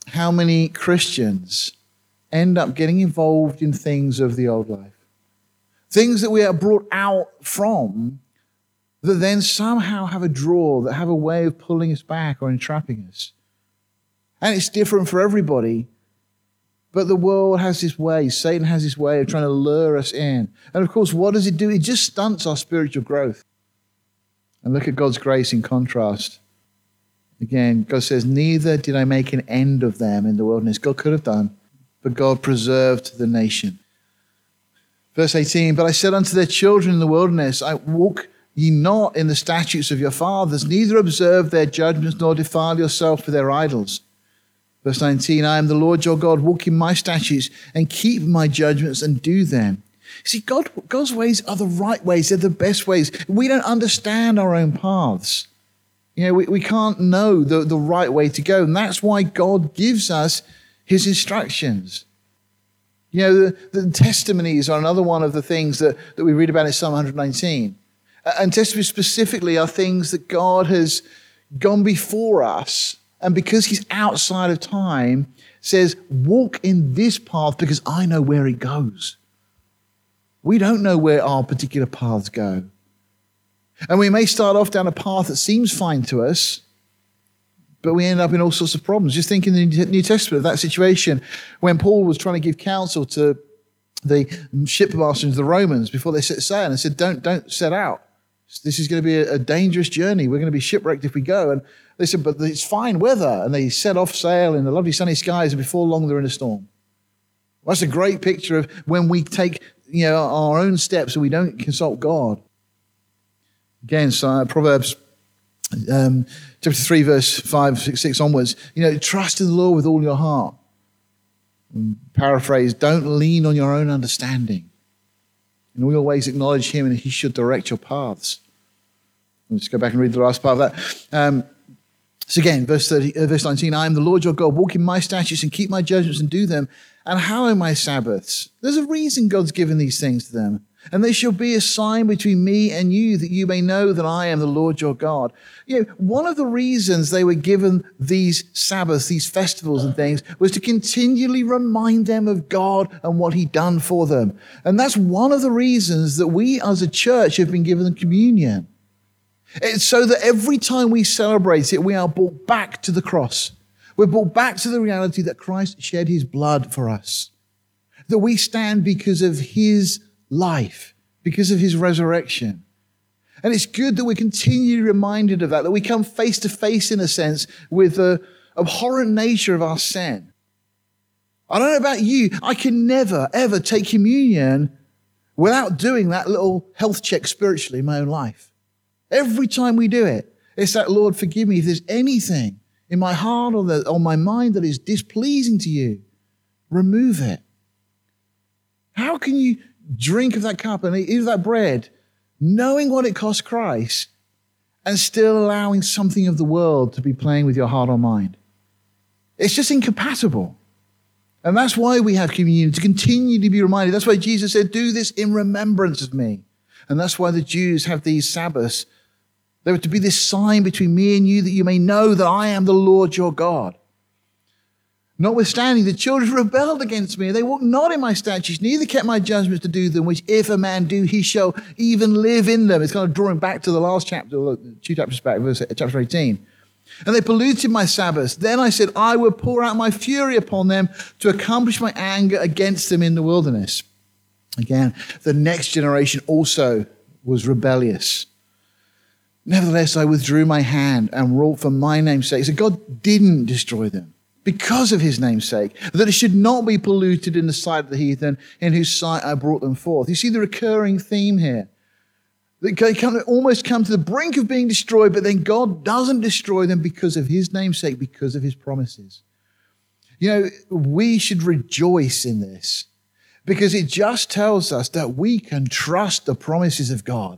[SPEAKER 1] how many Christians end up getting involved in things of the old life. Things that we are brought out from that then somehow have a draw, that have a way of pulling us back or entrapping us. And it's different for everybody. But the world has this way, Satan has this way of trying to lure us in. And of course, what does it do? It just stunts our spiritual growth. And look at God's grace in contrast. Again, God says, neither did I make an end of them in the wilderness. God could have done, but God preserved the nation. Verse eighteen, but I said unto their children in the wilderness, I walk ye not in the statutes of your fathers, neither observe their judgments, nor defile yourself with their idols. Verse nineteen, I am the Lord your God, walk in my statutes and keep my judgments and do them. See, God, God's ways are the right ways. They're the best ways. We don't understand our own paths. You know, we, we can't know the, the right way to go. And that's why God gives us his instructions. You know, the, the testimonies are another one of the things that, that we read about in Psalm one nineteen. And testimonies specifically are things that God has gone before us. And because he's outside of time, says, walk in this path because I know where it goes. We don't know where our particular paths go. And we may start off down a path that seems fine to us, but we end up in all sorts of problems. Just think in the New Testament of that situation when Paul was trying to give counsel to the shipmasters of the Romans before they set sail and said, don't, don't set out. This is going to be a, a dangerous journey. We're going to be shipwrecked if we go. And they said, but it's fine weather. And they set off sail in the lovely sunny skies, and before long they're in a storm. Well, that's a great picture of when we take, you know, our own steps and we don't consult God. Again, so uh, Proverbs um, chapter three, verse five, six, six onwards. You know, trust in the Lord with all your heart. And paraphrase, don't lean on your own understanding. In all your ways acknowledge him and he should direct your paths. Let's go back and read the last part of that. Um, so again, verse thirty, uh, verse nineteen, I am the Lord your God, walk in my statutes and keep my judgments and do them, and hallow my Sabbaths. There's a reason God's given these things to them. And they shall be a sign between me and you, that you may know that I am the Lord your God. You know, one of the reasons they were given these Sabbaths, these festivals and things, was to continually remind them of God and what he'd done for them. And that's one of the reasons that we as a church have been given communion. It's so that every time we celebrate it, we are brought back to the cross. We're brought back to the reality that Christ shed his blood for us. That we stand because of his life, because of his resurrection. And it's good that we're continually reminded of that, that we come face to face, in a sense, with the abhorrent nature of our sin. I don't know about you, I can never, ever take communion without doing that little health check spiritually in my own life. Every time we do it, it's that, Lord, forgive me if there's anything in my heart or the, on my mind that is displeasing to you. Remove it. How can you drink of that cup and eat of that bread, knowing what it cost Christ, and still allowing something of the world to be playing with your heart or mind? It's just incompatible. And that's why we have communion, to continue to be reminded. That's why Jesus said, do this in remembrance of me. And that's why the Jews have these Sabbaths. They were to be this sign between me and you, that you may know that I am the Lord your God. Notwithstanding, the children rebelled against me. They walked not in my statutes, neither kept my judgments to do them, which if a man do, he shall even live in them. It's kind of drawing back to the last chapter, two chapters back, verse, chapter eighteen. And they polluted my Sabbaths. Then I said, I will pour out my fury upon them to accomplish my anger against them in the wilderness. Again, the next generation also was rebellious. Nevertheless, I withdrew my hand and wrought for my name's sake. So God didn't destroy them because of his name's sake, that it should not be polluted in the sight of the heathen, in whose sight I brought them forth. You see the recurring theme here. They come, almost come to the brink of being destroyed, but then God doesn't destroy them because of his name's sake, because of his promises. You know, we should rejoice in this, because it just tells us that we can trust the promises of God.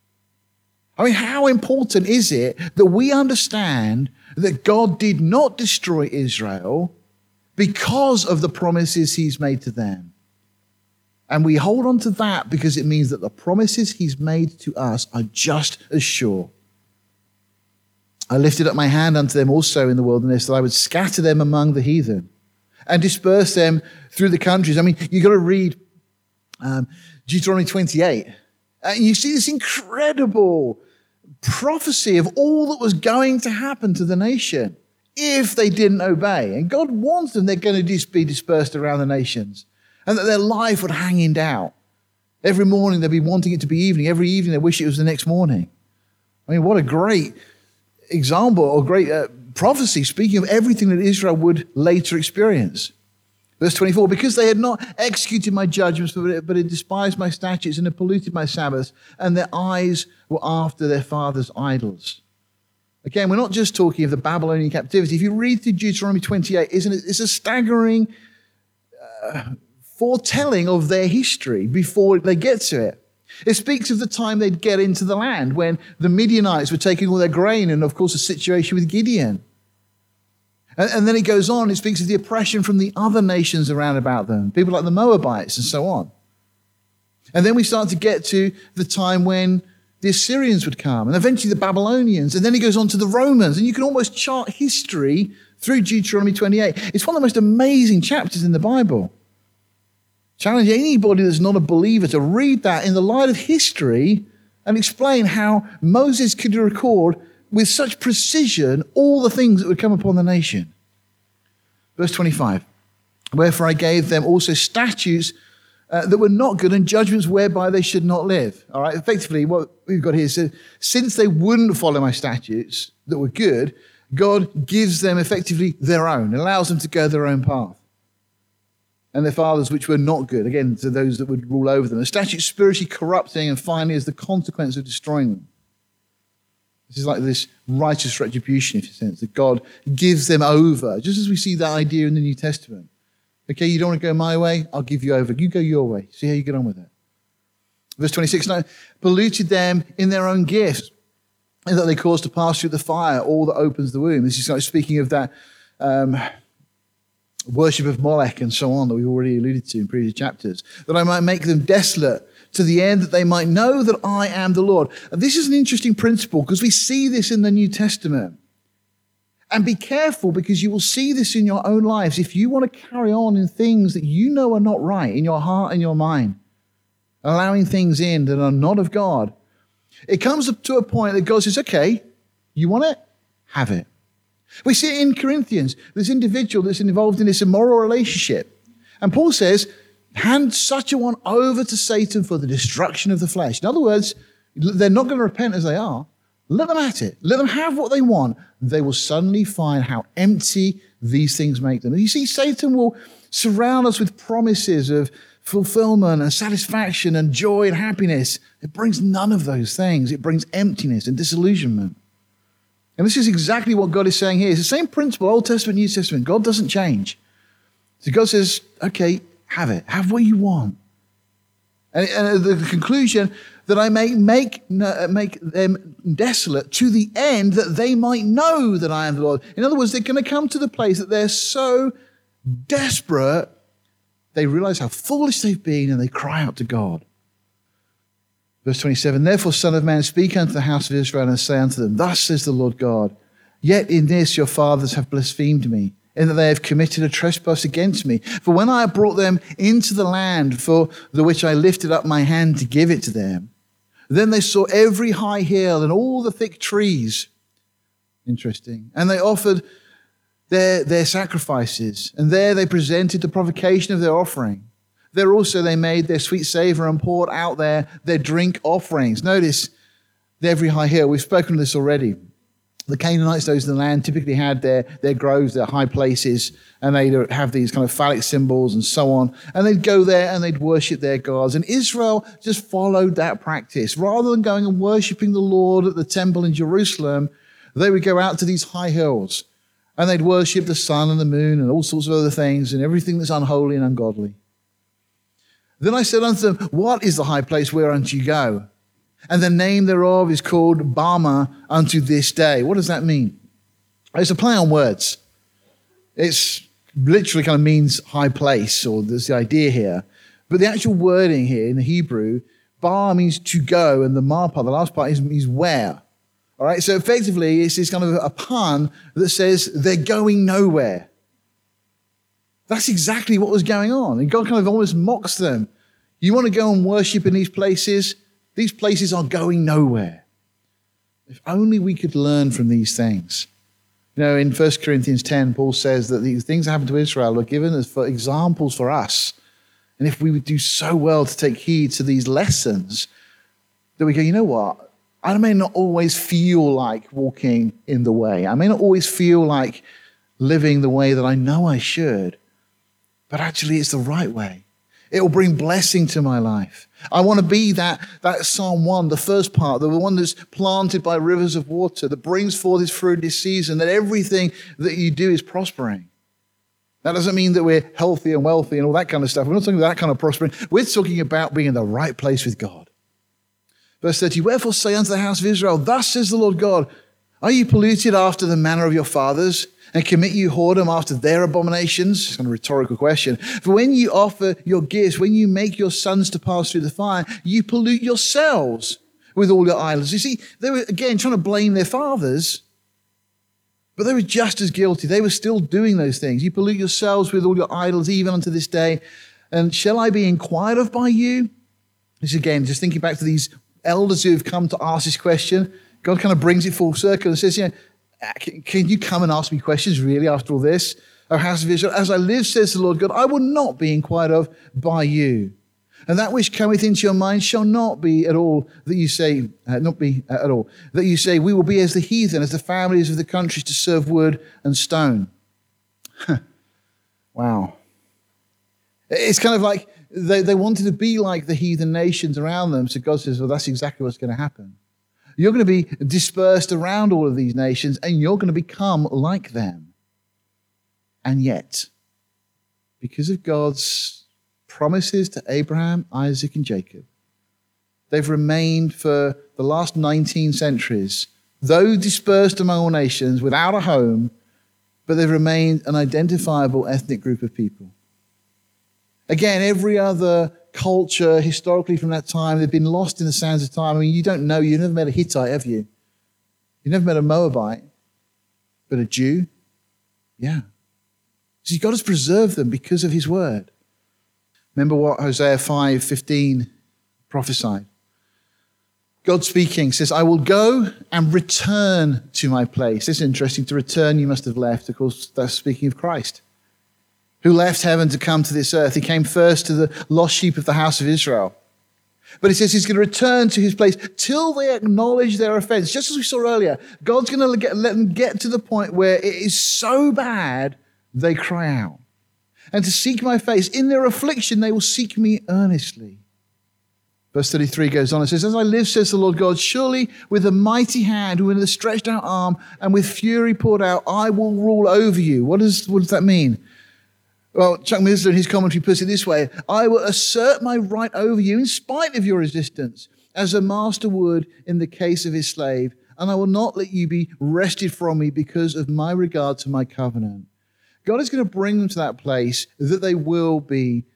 [SPEAKER 1] I mean, how important is it that we understand that God did not destroy Israel because of the promises he's made to them? And we hold on to that because it means that the promises he's made to us are just as sure. I lifted up my hand unto them also in the wilderness, that I would scatter them among the heathen and disperse them through the countries. I mean, you've got to read um, Deuteronomy twenty-eight. And you see this incredible prophecy of all that was going to happen to the nation if they didn't obey. And God warns them they're going to just be dispersed around the nations and that their life would hang in doubt. Every morning they'd be wanting it to be evening. Every evening they wish it was the next morning. I mean, what a great example or great uh, prophecy, speaking of everything that Israel would later experience. Verse twenty-four, because they had not executed my judgments, but had despised my statutes and had polluted my Sabbaths, and their eyes were after their fathers' idols. Again, we're not just talking of the Babylonian captivity. If you read through Deuteronomy twenty-eight, isn't it? It's a staggering uh, foretelling of their history before they get to it. It speaks of the time they'd get into the land when the Midianites were taking all their grain and, of course, the situation with Gideon. And, and then it goes on, it speaks of the oppression from the other nations around about them, people like the Moabites and so on. And then we start to get to the time when the Assyrians would come and eventually the Babylonians. And then he goes on to the Romans. And you can almost chart history through Deuteronomy twenty-eight. It's one of the most amazing chapters in the Bible. Challenge anybody that's not a believer to read that in the light of history and explain how Moses could record with such precision all the things that would come upon the nation. Verse twenty-five, wherefore I gave them also statutes uh, that were not good and judgments whereby they should not live. All right, effectively what we've got here is, since they wouldn't follow my statutes that were good, God gives them effectively their own, allows them to go their own path. And their fathers, which were not good, again, to those that would rule over them. The statute spiritually corrupting, and finally as the consequence of destroying them. This is like this righteous retribution, if you sense, that God gives them over, just as we see that idea in the New Testament. Okay, you don't want to go my way? I'll give you over. You go your way. See how you get on with it. Verse twenty-six, now, polluted them in their own gifts, and that they caused to pass through the fire all that opens the womb. This is like speaking of that um, worship of Molech and so on that we've already alluded to in previous chapters, that I might make them desolate to the end that they might know that I am the Lord. And this is an interesting principle because we see this in the New Testament. And be careful because you will see this in your own lives. If you want to carry on in things that you know are not right in your heart and your mind, allowing things in that are not of God, it comes up to a point that God says, okay, you want it? Have it. We see it in Corinthians, this individual that's involved in this immoral relationship. And Paul says, hand such a one over to Satan for the destruction of the flesh. In other words, they're not going to repent as they are. Let them at it. Let them have what they want. They will suddenly find how empty these things make them. And you see, Satan will surround us with promises of fulfillment and satisfaction and joy and happiness. It brings none of those things. It brings emptiness and disillusionment. And this is exactly what God is saying here. It's the same principle, Old Testament, New Testament. God doesn't change. So God says, okay, have it. Have what you want. And, and the conclusion, that I may make, make them desolate to the end that they might know that I am the Lord. In other words, they're going to come to the place that they're so desperate, they realize how foolish they've been and they cry out to God. Verse twenty-seven, therefore, Son of Man, speak unto the house of Israel and say unto them, thus says the Lord God, yet in this your fathers have blasphemed me, in that they have committed a trespass against me. For when I brought them into the land for the which I lifted up my hand to give it to them, then they saw every high hill and all the thick trees. Interesting. And they offered their, their sacrifices, and there they presented the provocation of their offering. There also they made their sweet savor and poured out there their drink offerings. Notice every high hill. We've spoken of this already. The Canaanites, those in the land, typically had their, their groves, their high places, and they'd have these kind of phallic symbols and so on. And they'd go there and they'd worship their gods. And Israel just followed that practice. Rather than going and worshiping the Lord at the temple in Jerusalem, they would go out to these high hills and they'd worship the sun and the moon and all sorts of other things and everything that's unholy and ungodly. Then I said unto them, what is the high place whereunto you go? And the name thereof is called Bama unto this day. What does that mean? It's a play on words. It's literally kind of means high place, or there's the idea here. But the actual wording here in the Hebrew, Bar means to go, and the Ma part, the last part, is means where. All right, so effectively, it's this kind of a pun that says they're going nowhere. That's exactly what was going on. And God kind of almost mocks them. You want to go and worship in these places? These places are going nowhere. If only we could learn from these things. You know, in First Corinthians ten, Paul says that these things that happened to Israel are given as for examples for us. And if we would do so well to take heed to these lessons, that we go, you know what? I may not always feel like walking in the way. I may not always feel like living the way that I know I should. But actually, it's the right way. It will bring blessing to my life. I want to be that, that Psalm one, the first part, the one that's planted by rivers of water, that brings forth its fruit this season, that everything that you do is prospering. That doesn't mean that we're healthy and wealthy and all that kind of stuff. We're not talking about that kind of prospering. We're talking about being in the right place with God. Verse thirty, wherefore say unto the house of Israel, thus says the Lord God, are you polluted after the manner of your fathers, and commit you whoredom after their abominations? It's kind of a rhetorical question. For when you offer your gifts, when you make your sons to pass through the fire, you pollute yourselves with all your idols. You see, they were, again, trying to blame their fathers, but they were just as guilty. They were still doing those things. You pollute yourselves with all your idols, even unto this day. And shall I be inquired of by you? This again, just thinking back to these elders who have come to ask this question. God kind of brings it full circle and says, you know, Can, can you come and ask me questions really after all this? O house of Israel, as I live, says the Lord God, I will not be inquired of by you. And that which cometh into your mind shall not be at all that you say, uh, not be uh, at all, that you say, we will be as the heathen, as the families of the countries to serve wood and stone. Wow. It's kind of like they, they wanted to be like the heathen nations around them. So God says, well, that's exactly what's going to happen. You're going to be dispersed around all of these nations, and you're going to become like them. And yet, because of God's promises to Abraham, Isaac, and Jacob, they've remained for the last nineteen centuries, though dispersed among all nations, without a home, but they've remained an identifiable ethnic group of people. Again, every other culture historically from that time, they've been lost in the sands of time. I mean, you don't know, you've never met a Hittite, have you? You've never met a Moabite, but a Jew? Yeah. See, God has preserved them because of his word. Remember what Hosea five fifteen prophesied. God speaking says, I will go and return to my place. It's interesting, to return you must have left. Of course, that's speaking of Christ, who left heaven to come to this earth. He came first to the lost sheep of the house of Israel. But he says he's going to return to his place till they acknowledge their offense. Just as we saw earlier, God's going to get, let them get to the point where it is so bad, they cry out. And to seek my face. In their affliction, they will seek me earnestly. Verse thirty-three goes on and says, as I live, says the Lord God, surely with a mighty hand, with a stretched out arm, and with fury poured out, I will rule over you. What does, what does that mean? Well, Chuck Missler in his commentary puts it this way, I will assert my right over you in spite of your resistance, as a master would in the case of his slave, and I will not let you be wrested from me because of my regard to my covenant. God is going to bring them to that place that they will be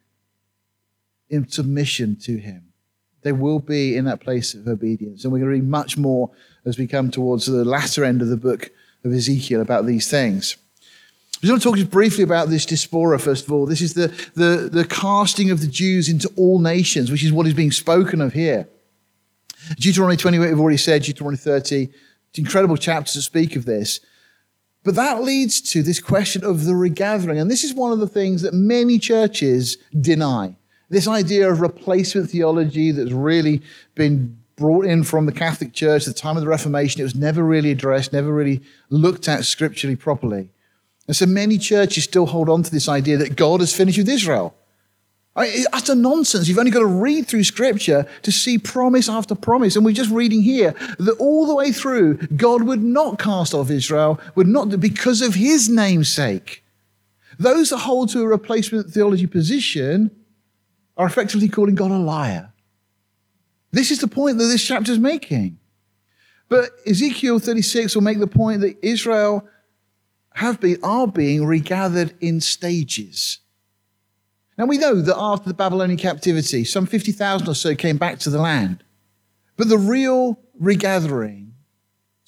[SPEAKER 1] in submission to him. They will be in that place of obedience. And we're going to read much more as we come towards the latter end of the book of Ezekiel about these things. I just want to talk just briefly about this diaspora, first of all. This is the, the, the casting of the Jews into all nations, which is what is being spoken of here. Deuteronomy twenty-eight, we've already said, Deuteronomy thirty, incredible chapters that speak of this. But that leads to this question of the regathering. And this is one of the things that many churches deny. This idea of replacement theology that's really been brought in from the Catholic Church at the time of the Reformation. It was never really addressed, never really looked at scripturally properly. And so many churches still hold on to this idea that God has finished with Israel. I mean, it's utter nonsense. You've only got to read through Scripture to see promise after promise. And we're just reading here that all the way through, God would not cast off Israel, would not, because of his name's sake. Those that hold to a replacement theology position are effectively calling God a liar. This is the point that this chapter is making. But Ezekiel thirty-six will make the point that Israel have been, are being regathered in stages. Now we know that after the Babylonian captivity, some fifty thousand or so came back to the land. But the real regathering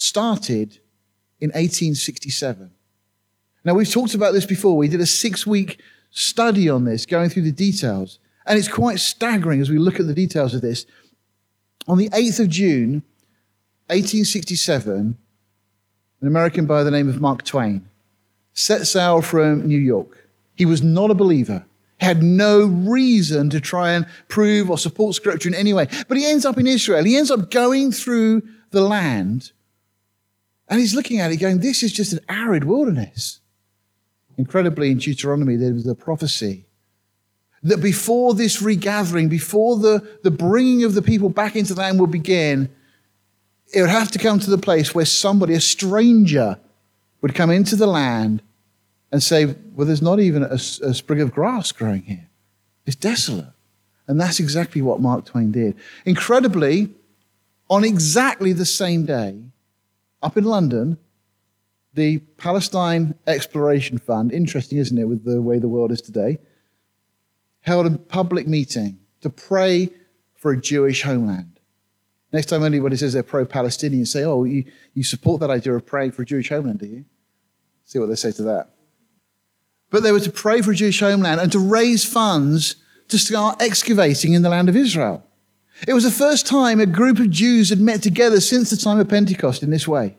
[SPEAKER 1] started in eighteen sixty-seven. Now, we've talked about this before. We did a six-week study on this, going through the details. And it's quite staggering as we look at the details of this. On the eighth of June, eighteen sixty-seven, an American by the name of Mark Twain set sail from New York. He was not a believer. He had no reason to try and prove or support Scripture in any way. But he ends up in Israel. He ends up going through the land, and he's looking at it going, this is just an arid wilderness. Incredibly, in Deuteronomy, there was a prophecy that before this regathering, before the, the bringing of the people back into the land would begin, it would have to come to the place where somebody, a stranger, would come into the land and say, well, there's not even a, a sprig of grass growing here. It's desolate. And that's exactly what Mark Twain did. Incredibly, on exactly the same day, up in London, the Palestine Exploration Fund, interesting, isn't it, with the way the world is today, held a public meeting to pray for a Jewish homeland. Next time anybody says they're pro-Palestinian, say, oh, you, you support that idea of praying for a Jewish homeland, do you? See what they say to that. But they were to pray for a Jewish homeland and to raise funds to start excavating in the land of Israel. It was the first time a group of Jews had met together since the time of Pentecost in this way.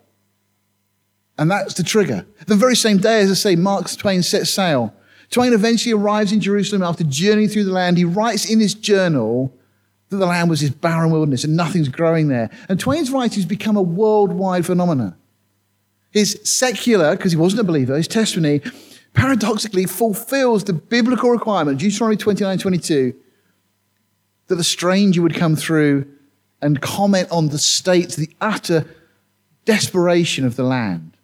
[SPEAKER 1] And that's the trigger. The very same day, as I say, Mark Twain sets sail. Twain eventually arrives in Jerusalem after journeying through the land. He writes in his journal that the land was this barren wilderness and nothing's growing there. And Twain's writings become a worldwide phenomenon. His secular, because he wasn't a believer, his testimony paradoxically fulfills the biblical requirement, Deuteronomy twenty-nine twenty-two, that the stranger would come through and comment on the state, the utter desperation of the land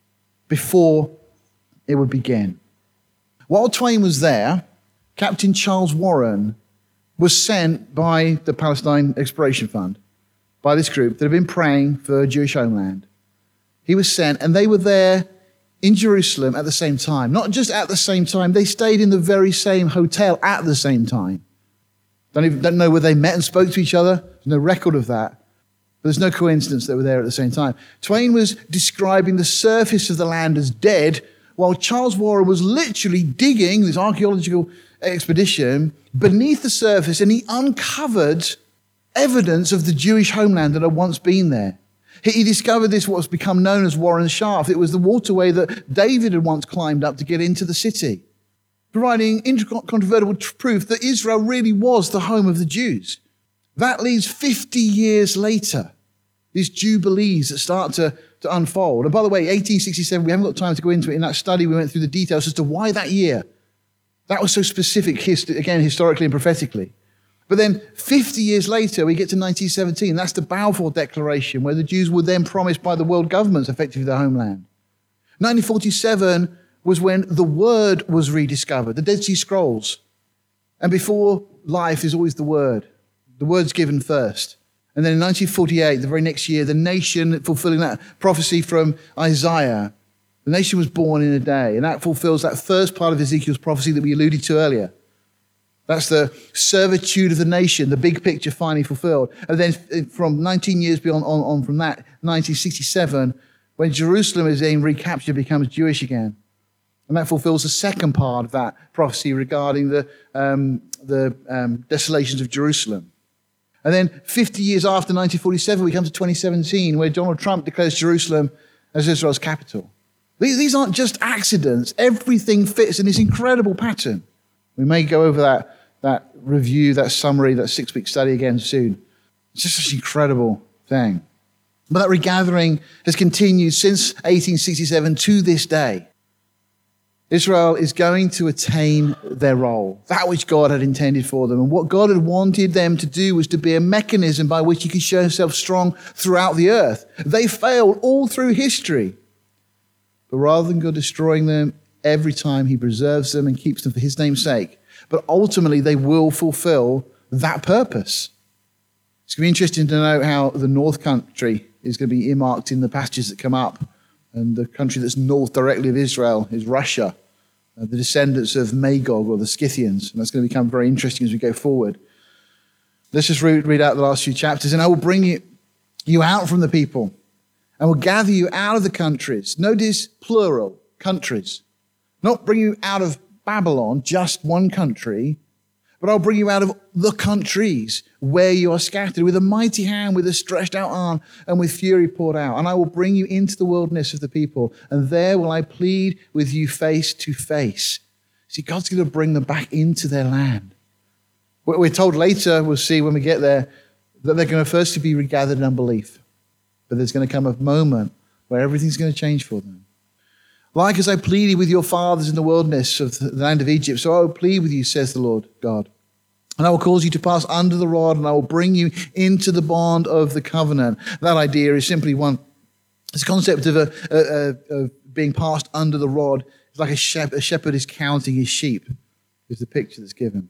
[SPEAKER 1] before it would begin. While Twain was there, Captain Charles Warren was sent by the Palestine Exploration Fund, by this group that had been praying for a Jewish homeland. He was sent, and they were there in Jerusalem at the same time. Not just at the same time, they stayed in the very same hotel at the same time. Don't even don't know where they met and spoke to each other. There's no record of that. But there's no coincidence they were there at the same time. Twain was describing the surface of the land as dead, while Charles Warren was literally digging this archaeological expedition beneath the surface, and he uncovered evidence of the Jewish homeland that had once been there. He discovered this, what's become known as Warren Shaft. It was the waterway that David had once climbed up to get into the city, providing incontrovertible proof that Israel really was the home of the Jews. That leaves fifty years later, these jubilees that start to, to unfold. And by the way, eighteen sixty-seven, we haven't got time to go into it. In that study, we went through the details as to why that year. That was so specific, again, historically and prophetically. But then fifty years later, we get to nineteen seventeen. That's the Balfour Declaration, where the Jews were then promised by the world governments effectively their homeland. nineteen forty-seven was when the Word was rediscovered, the Dead Sea Scrolls. And before life is always the Word. The Word's given first. And then in nineteen forty-eight, the very next year, the nation, fulfilling that prophecy from Isaiah, the nation was born in a day. And that fulfills that first part of Ezekiel's prophecy that we alluded to earlier. That's the servitude of the nation, the big picture finally fulfilled. And then from nineteen years beyond on, on from that, nineteen sixty-seven, when Jerusalem is being recaptured, becomes Jewish again. And that fulfills the second part of that prophecy regarding the, um, the um, desolations of Jerusalem. And then fifty years after nineteen forty-seven, we come to twenty seventeen, where Donald Trump declares Jerusalem as Israel's capital. These, these aren't just accidents. Everything fits in this incredible pattern. We may go over that, that review, that summary, that six-week study again soon. It's just such an incredible thing. But that regathering has continued since eighteen sixty-seven to this day. Israel is going to attain their role, that which God had intended for them. And what God had wanted them to do was to be a mechanism by which he could show himself strong throughout the earth. They failed all through history. But rather than God destroying them, every time he preserves them and keeps them for his name's sake. But ultimately, they will fulfill that purpose. It's going to be interesting to know how the North Country is going to be earmarked in the passages that come up. And the country that's north directly of Israel is Russia, uh, the descendants of Magog or the Scythians. And that's going to become very interesting as we go forward. Let's just read, read out the last few chapters. And I will bring you, you out from the people and will gather you out of the countries. Notice plural, countries. Not bring you out of Babylon, just one country, but I'll bring you out of the countries where you are scattered with a mighty hand, with a stretched out arm, and with fury poured out. And I will bring you into the wilderness of the people, and there will I plead with you face to face. See, God's going to bring them back into their land. We're told later, we'll see when we get there, that they're going to firstly be regathered in unbelief. But there's going to come a moment where everything's going to change for them. Like as I pleaded with your fathers in the wilderness of the land of Egypt, so I will plead with you, says the Lord God. And I will cause you to pass under the rod, and I will bring you into the bond of the covenant. That idea is simply one, it's a concept of, a, a, a, of being passed under the rod. It's like a, shep, a shepherd is counting his sheep, is the picture that's given.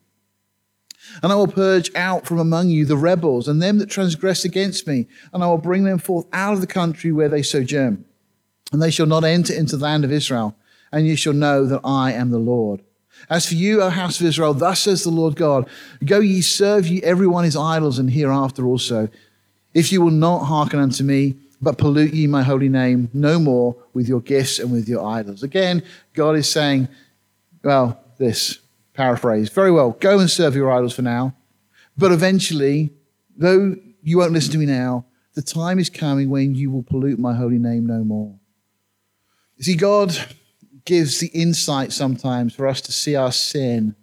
[SPEAKER 1] And I will purge out from among you the rebels and them that transgress against me, and I will bring them forth out of the country where they sojourn. And they shall not enter into the land of Israel, and you shall know that I am the Lord. As for you, O house of Israel, thus says the Lord God, go ye, serve ye every one his idols, and hereafter also. If you will not hearken unto me, but pollute ye my holy name no more with your gifts and with your idols. Again, God is saying, well, this, paraphrase, very well, go and serve your idols for now, but eventually, though you won't listen to me now, the time is coming when you will pollute my holy name no more. You see, God gives the insight sometimes for us to see our sin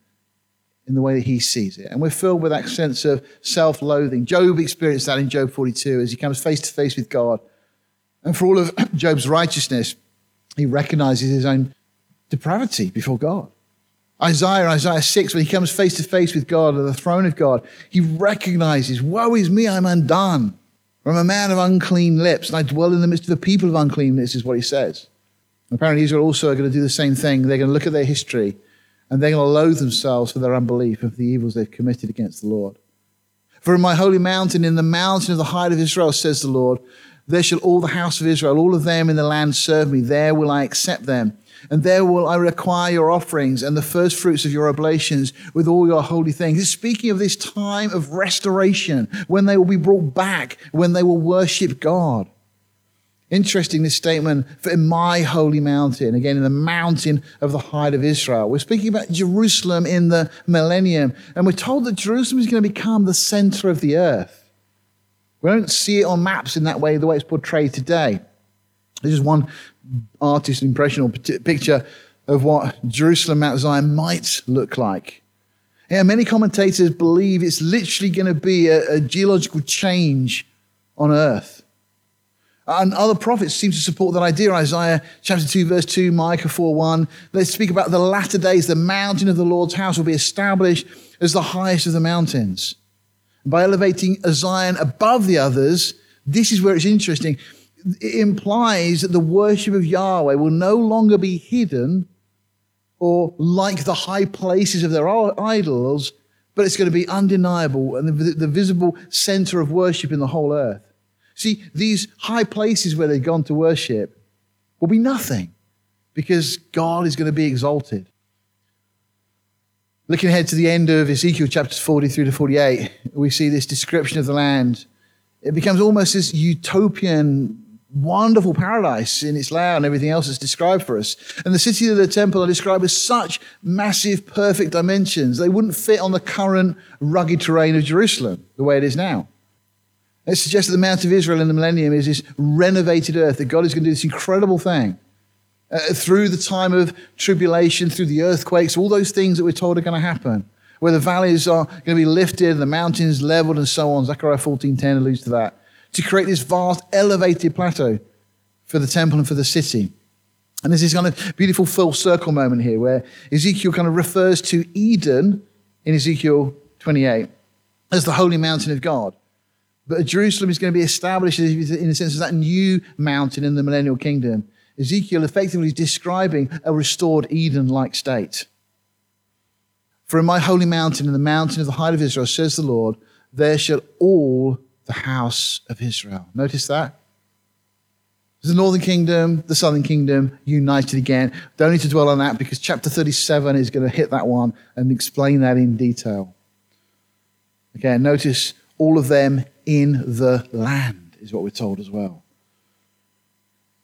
[SPEAKER 1] in the way that he sees it. And we're filled with that sense of self-loathing. Job experienced that in Job forty-two as he comes face to face with God. And for all of Job's righteousness, he recognizes his own depravity before God. Isaiah, Isaiah six, when he comes face to face with God at the throne of God, he recognizes, woe is me, I'm undone. I'm a man of unclean lips, and I dwell in the midst of the people of unclean lips, is what he says. Apparently Israel also are going to do the same thing. They're going to look at their history and they're going to loathe themselves for their unbelief of the evils they've committed against the Lord. For in my holy mountain, in the mountain of the height of Israel, says the Lord, there shall all the house of Israel, all of them in the land serve me. There will I accept them. And there will I require your offerings and the first fruits of your oblations with all your holy things. It's speaking of this time of restoration, when they will be brought back, when they will worship God. Interesting, this statement, for in my holy mountain, again, in the mountain of the height of Israel. We're speaking about Jerusalem in the millennium, and we're told that Jerusalem is going to become the center of the earth. We don't see it on maps in that way, the way it's portrayed today. This is one artist's impression or picture of what Jerusalem, Mount Zion might look like. Yeah, many commentators believe it's literally going to be a, a geological change on earth. And other prophets seem to support that idea. Isaiah chapter two, verse two, Micah four, one. They speak about the latter days. The mountain of the Lord's house will be established as the highest of the mountains. By elevating Zion above the others, this is where it's interesting. It implies that the worship of Yahweh will no longer be hidden or like the high places of their idols, but it's going to be undeniable and the, the visible center of worship in the whole earth. See, these high places where they've gone to worship will be nothing because God is going to be exalted. Looking ahead to the end of Ezekiel chapters forty-three to forty-eight, we see this description of the land. It becomes almost this utopian, wonderful paradise in its layout and everything else that's described for us. And the city of the temple are described as such massive, perfect dimensions. They wouldn't fit on the current rugged terrain of Jerusalem the way it is now. It suggests that the Mount of Israel in the millennium is this renovated earth, that God is going to do this incredible thing. Uh, through the time of tribulation, through the earthquakes, all those things that we're told are going to happen, where the valleys are going to be lifted, the mountains leveled, and so on. Zechariah fourteen ten alludes to that, to create this vast, elevated plateau for the temple and for the city. And there's this kind of beautiful full circle moment here, where Ezekiel kind of refers to Eden in Ezekiel twenty-eight as the holy mountain of God. But Jerusalem is going to be established in a sense as that new mountain in the millennial kingdom. Ezekiel effectively is describing a restored Eden-like state. For in my holy mountain, in the mountain of the height of Israel, says the Lord, there shall all the house of Israel. Notice that? The northern kingdom, the southern kingdom, united again. Don't need to dwell on that because chapter thirty-seven is going to hit that one and explain that in detail. Again, notice all of them in the land is what we're told as well.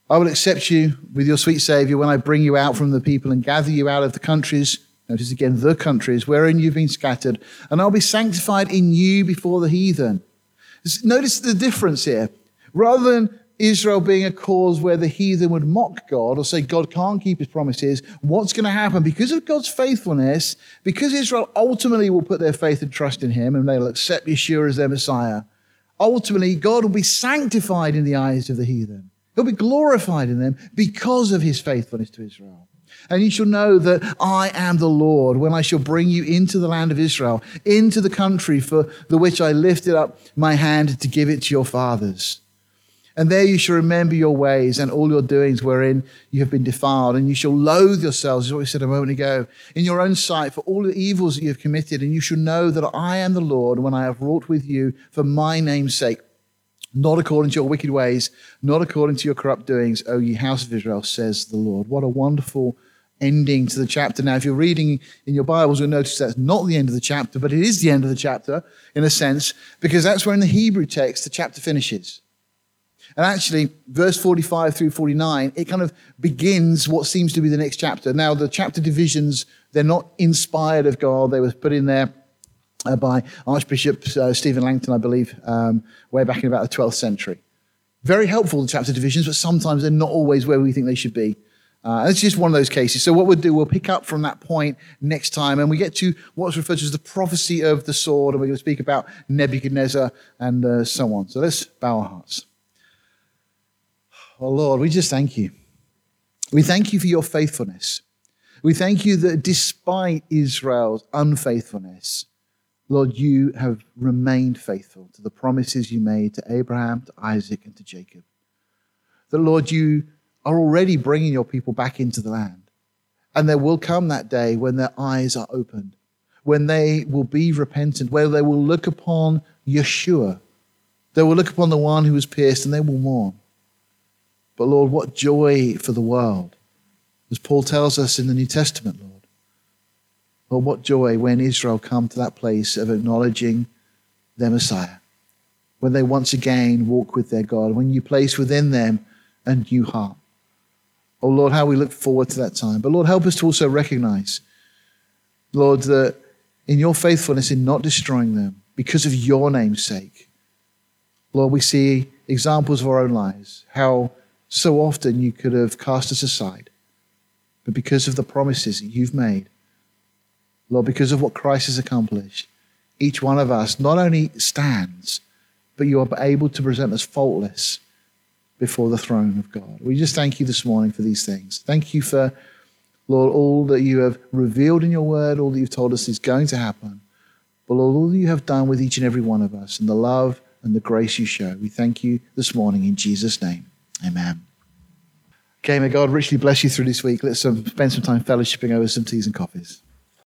[SPEAKER 1] I will accept you with your sweet Savior when I bring you out from the people and gather you out of the countries, notice again, the countries wherein you've been scattered, and I'll be sanctified in you before the heathen. Notice the difference here. Rather than Israel being a cause where the heathen would mock God or say God can't keep his promises, what's going to happen? Because of God's faithfulness, because Israel ultimately will put their faith and trust in him and they'll accept Yeshua as their Messiah, ultimately God will be sanctified in the eyes of the heathen. He'll be glorified in them because of his faithfulness to Israel. And you shall know that I am the Lord when I shall bring you into the land of Israel, into the country for the which I lifted up my hand to give it to your fathers. And there you shall remember your ways and all your doings wherein you have been defiled, and you shall loathe yourselves, as what we said a moment ago, in your own sight for all the evils that you have committed. And you shall know that I am the Lord when I have wrought with you for my name's sake. Not according to your wicked ways, not according to your corrupt doings, O ye house of Israel, says the Lord. What a wonderful ending to the chapter. Now, if you're reading in your Bibles, you'll notice that's not the end of the chapter, but it is the end of the chapter, in a sense, because that's where in the Hebrew text the chapter finishes. And actually, verse forty-five through forty-nine, it kind of begins what seems to be the next chapter. Now, the chapter divisions, they're not inspired of God. They were put in there Uh, by Archbishop uh, Stephen Langton, I believe, um, way back in about the twelfth century. Very helpful, the chapter divisions, but sometimes they're not always where we think they should be. Uh, it's just one of those cases. So what we'll do, we'll pick up from that point next time, and we get to what's referred to as the prophecy of the sword, and we're going to speak about Nebuchadnezzar and uh, so on. So let's bow our hearts. Oh, Lord, we just thank you. We thank you for your faithfulness. We thank you that despite Israel's unfaithfulness, Lord, you have remained faithful to the promises you made to Abraham, to Isaac, and to Jacob. That, Lord, you are already bringing your people back into the land. And there will come that day when their eyes are opened, when they will be repentant, where they will look upon Yeshua. They will look upon the one who was pierced and they will mourn. But, Lord, what joy for the world, as Paul tells us in the New Testament, Lord. Lord, what joy when Israel come to that place of acknowledging their Messiah, when they once again walk with their God, when you place within them a new heart. Oh, Lord, how we look forward to that time. But, Lord, help us to also recognize, Lord, that in your faithfulness in not destroying them because of your name's sake, Lord, we see examples of our own lives, how so often you could have cast us aside. But because of the promises that you've made, Lord, because of what Christ has accomplished, each one of us not only stands, but you are able to present us faultless before the throne of God. We just thank you this morning for these things. Thank you for, Lord, all that you have revealed in your word, all that you've told us is going to happen. But Lord, all that you have done with each and every one of us and the love and the grace you show. We thank you this morning in Jesus' name. Amen. Okay, may God richly bless you through this week. Let's um, spend some time fellowshipping over some teas and coffees.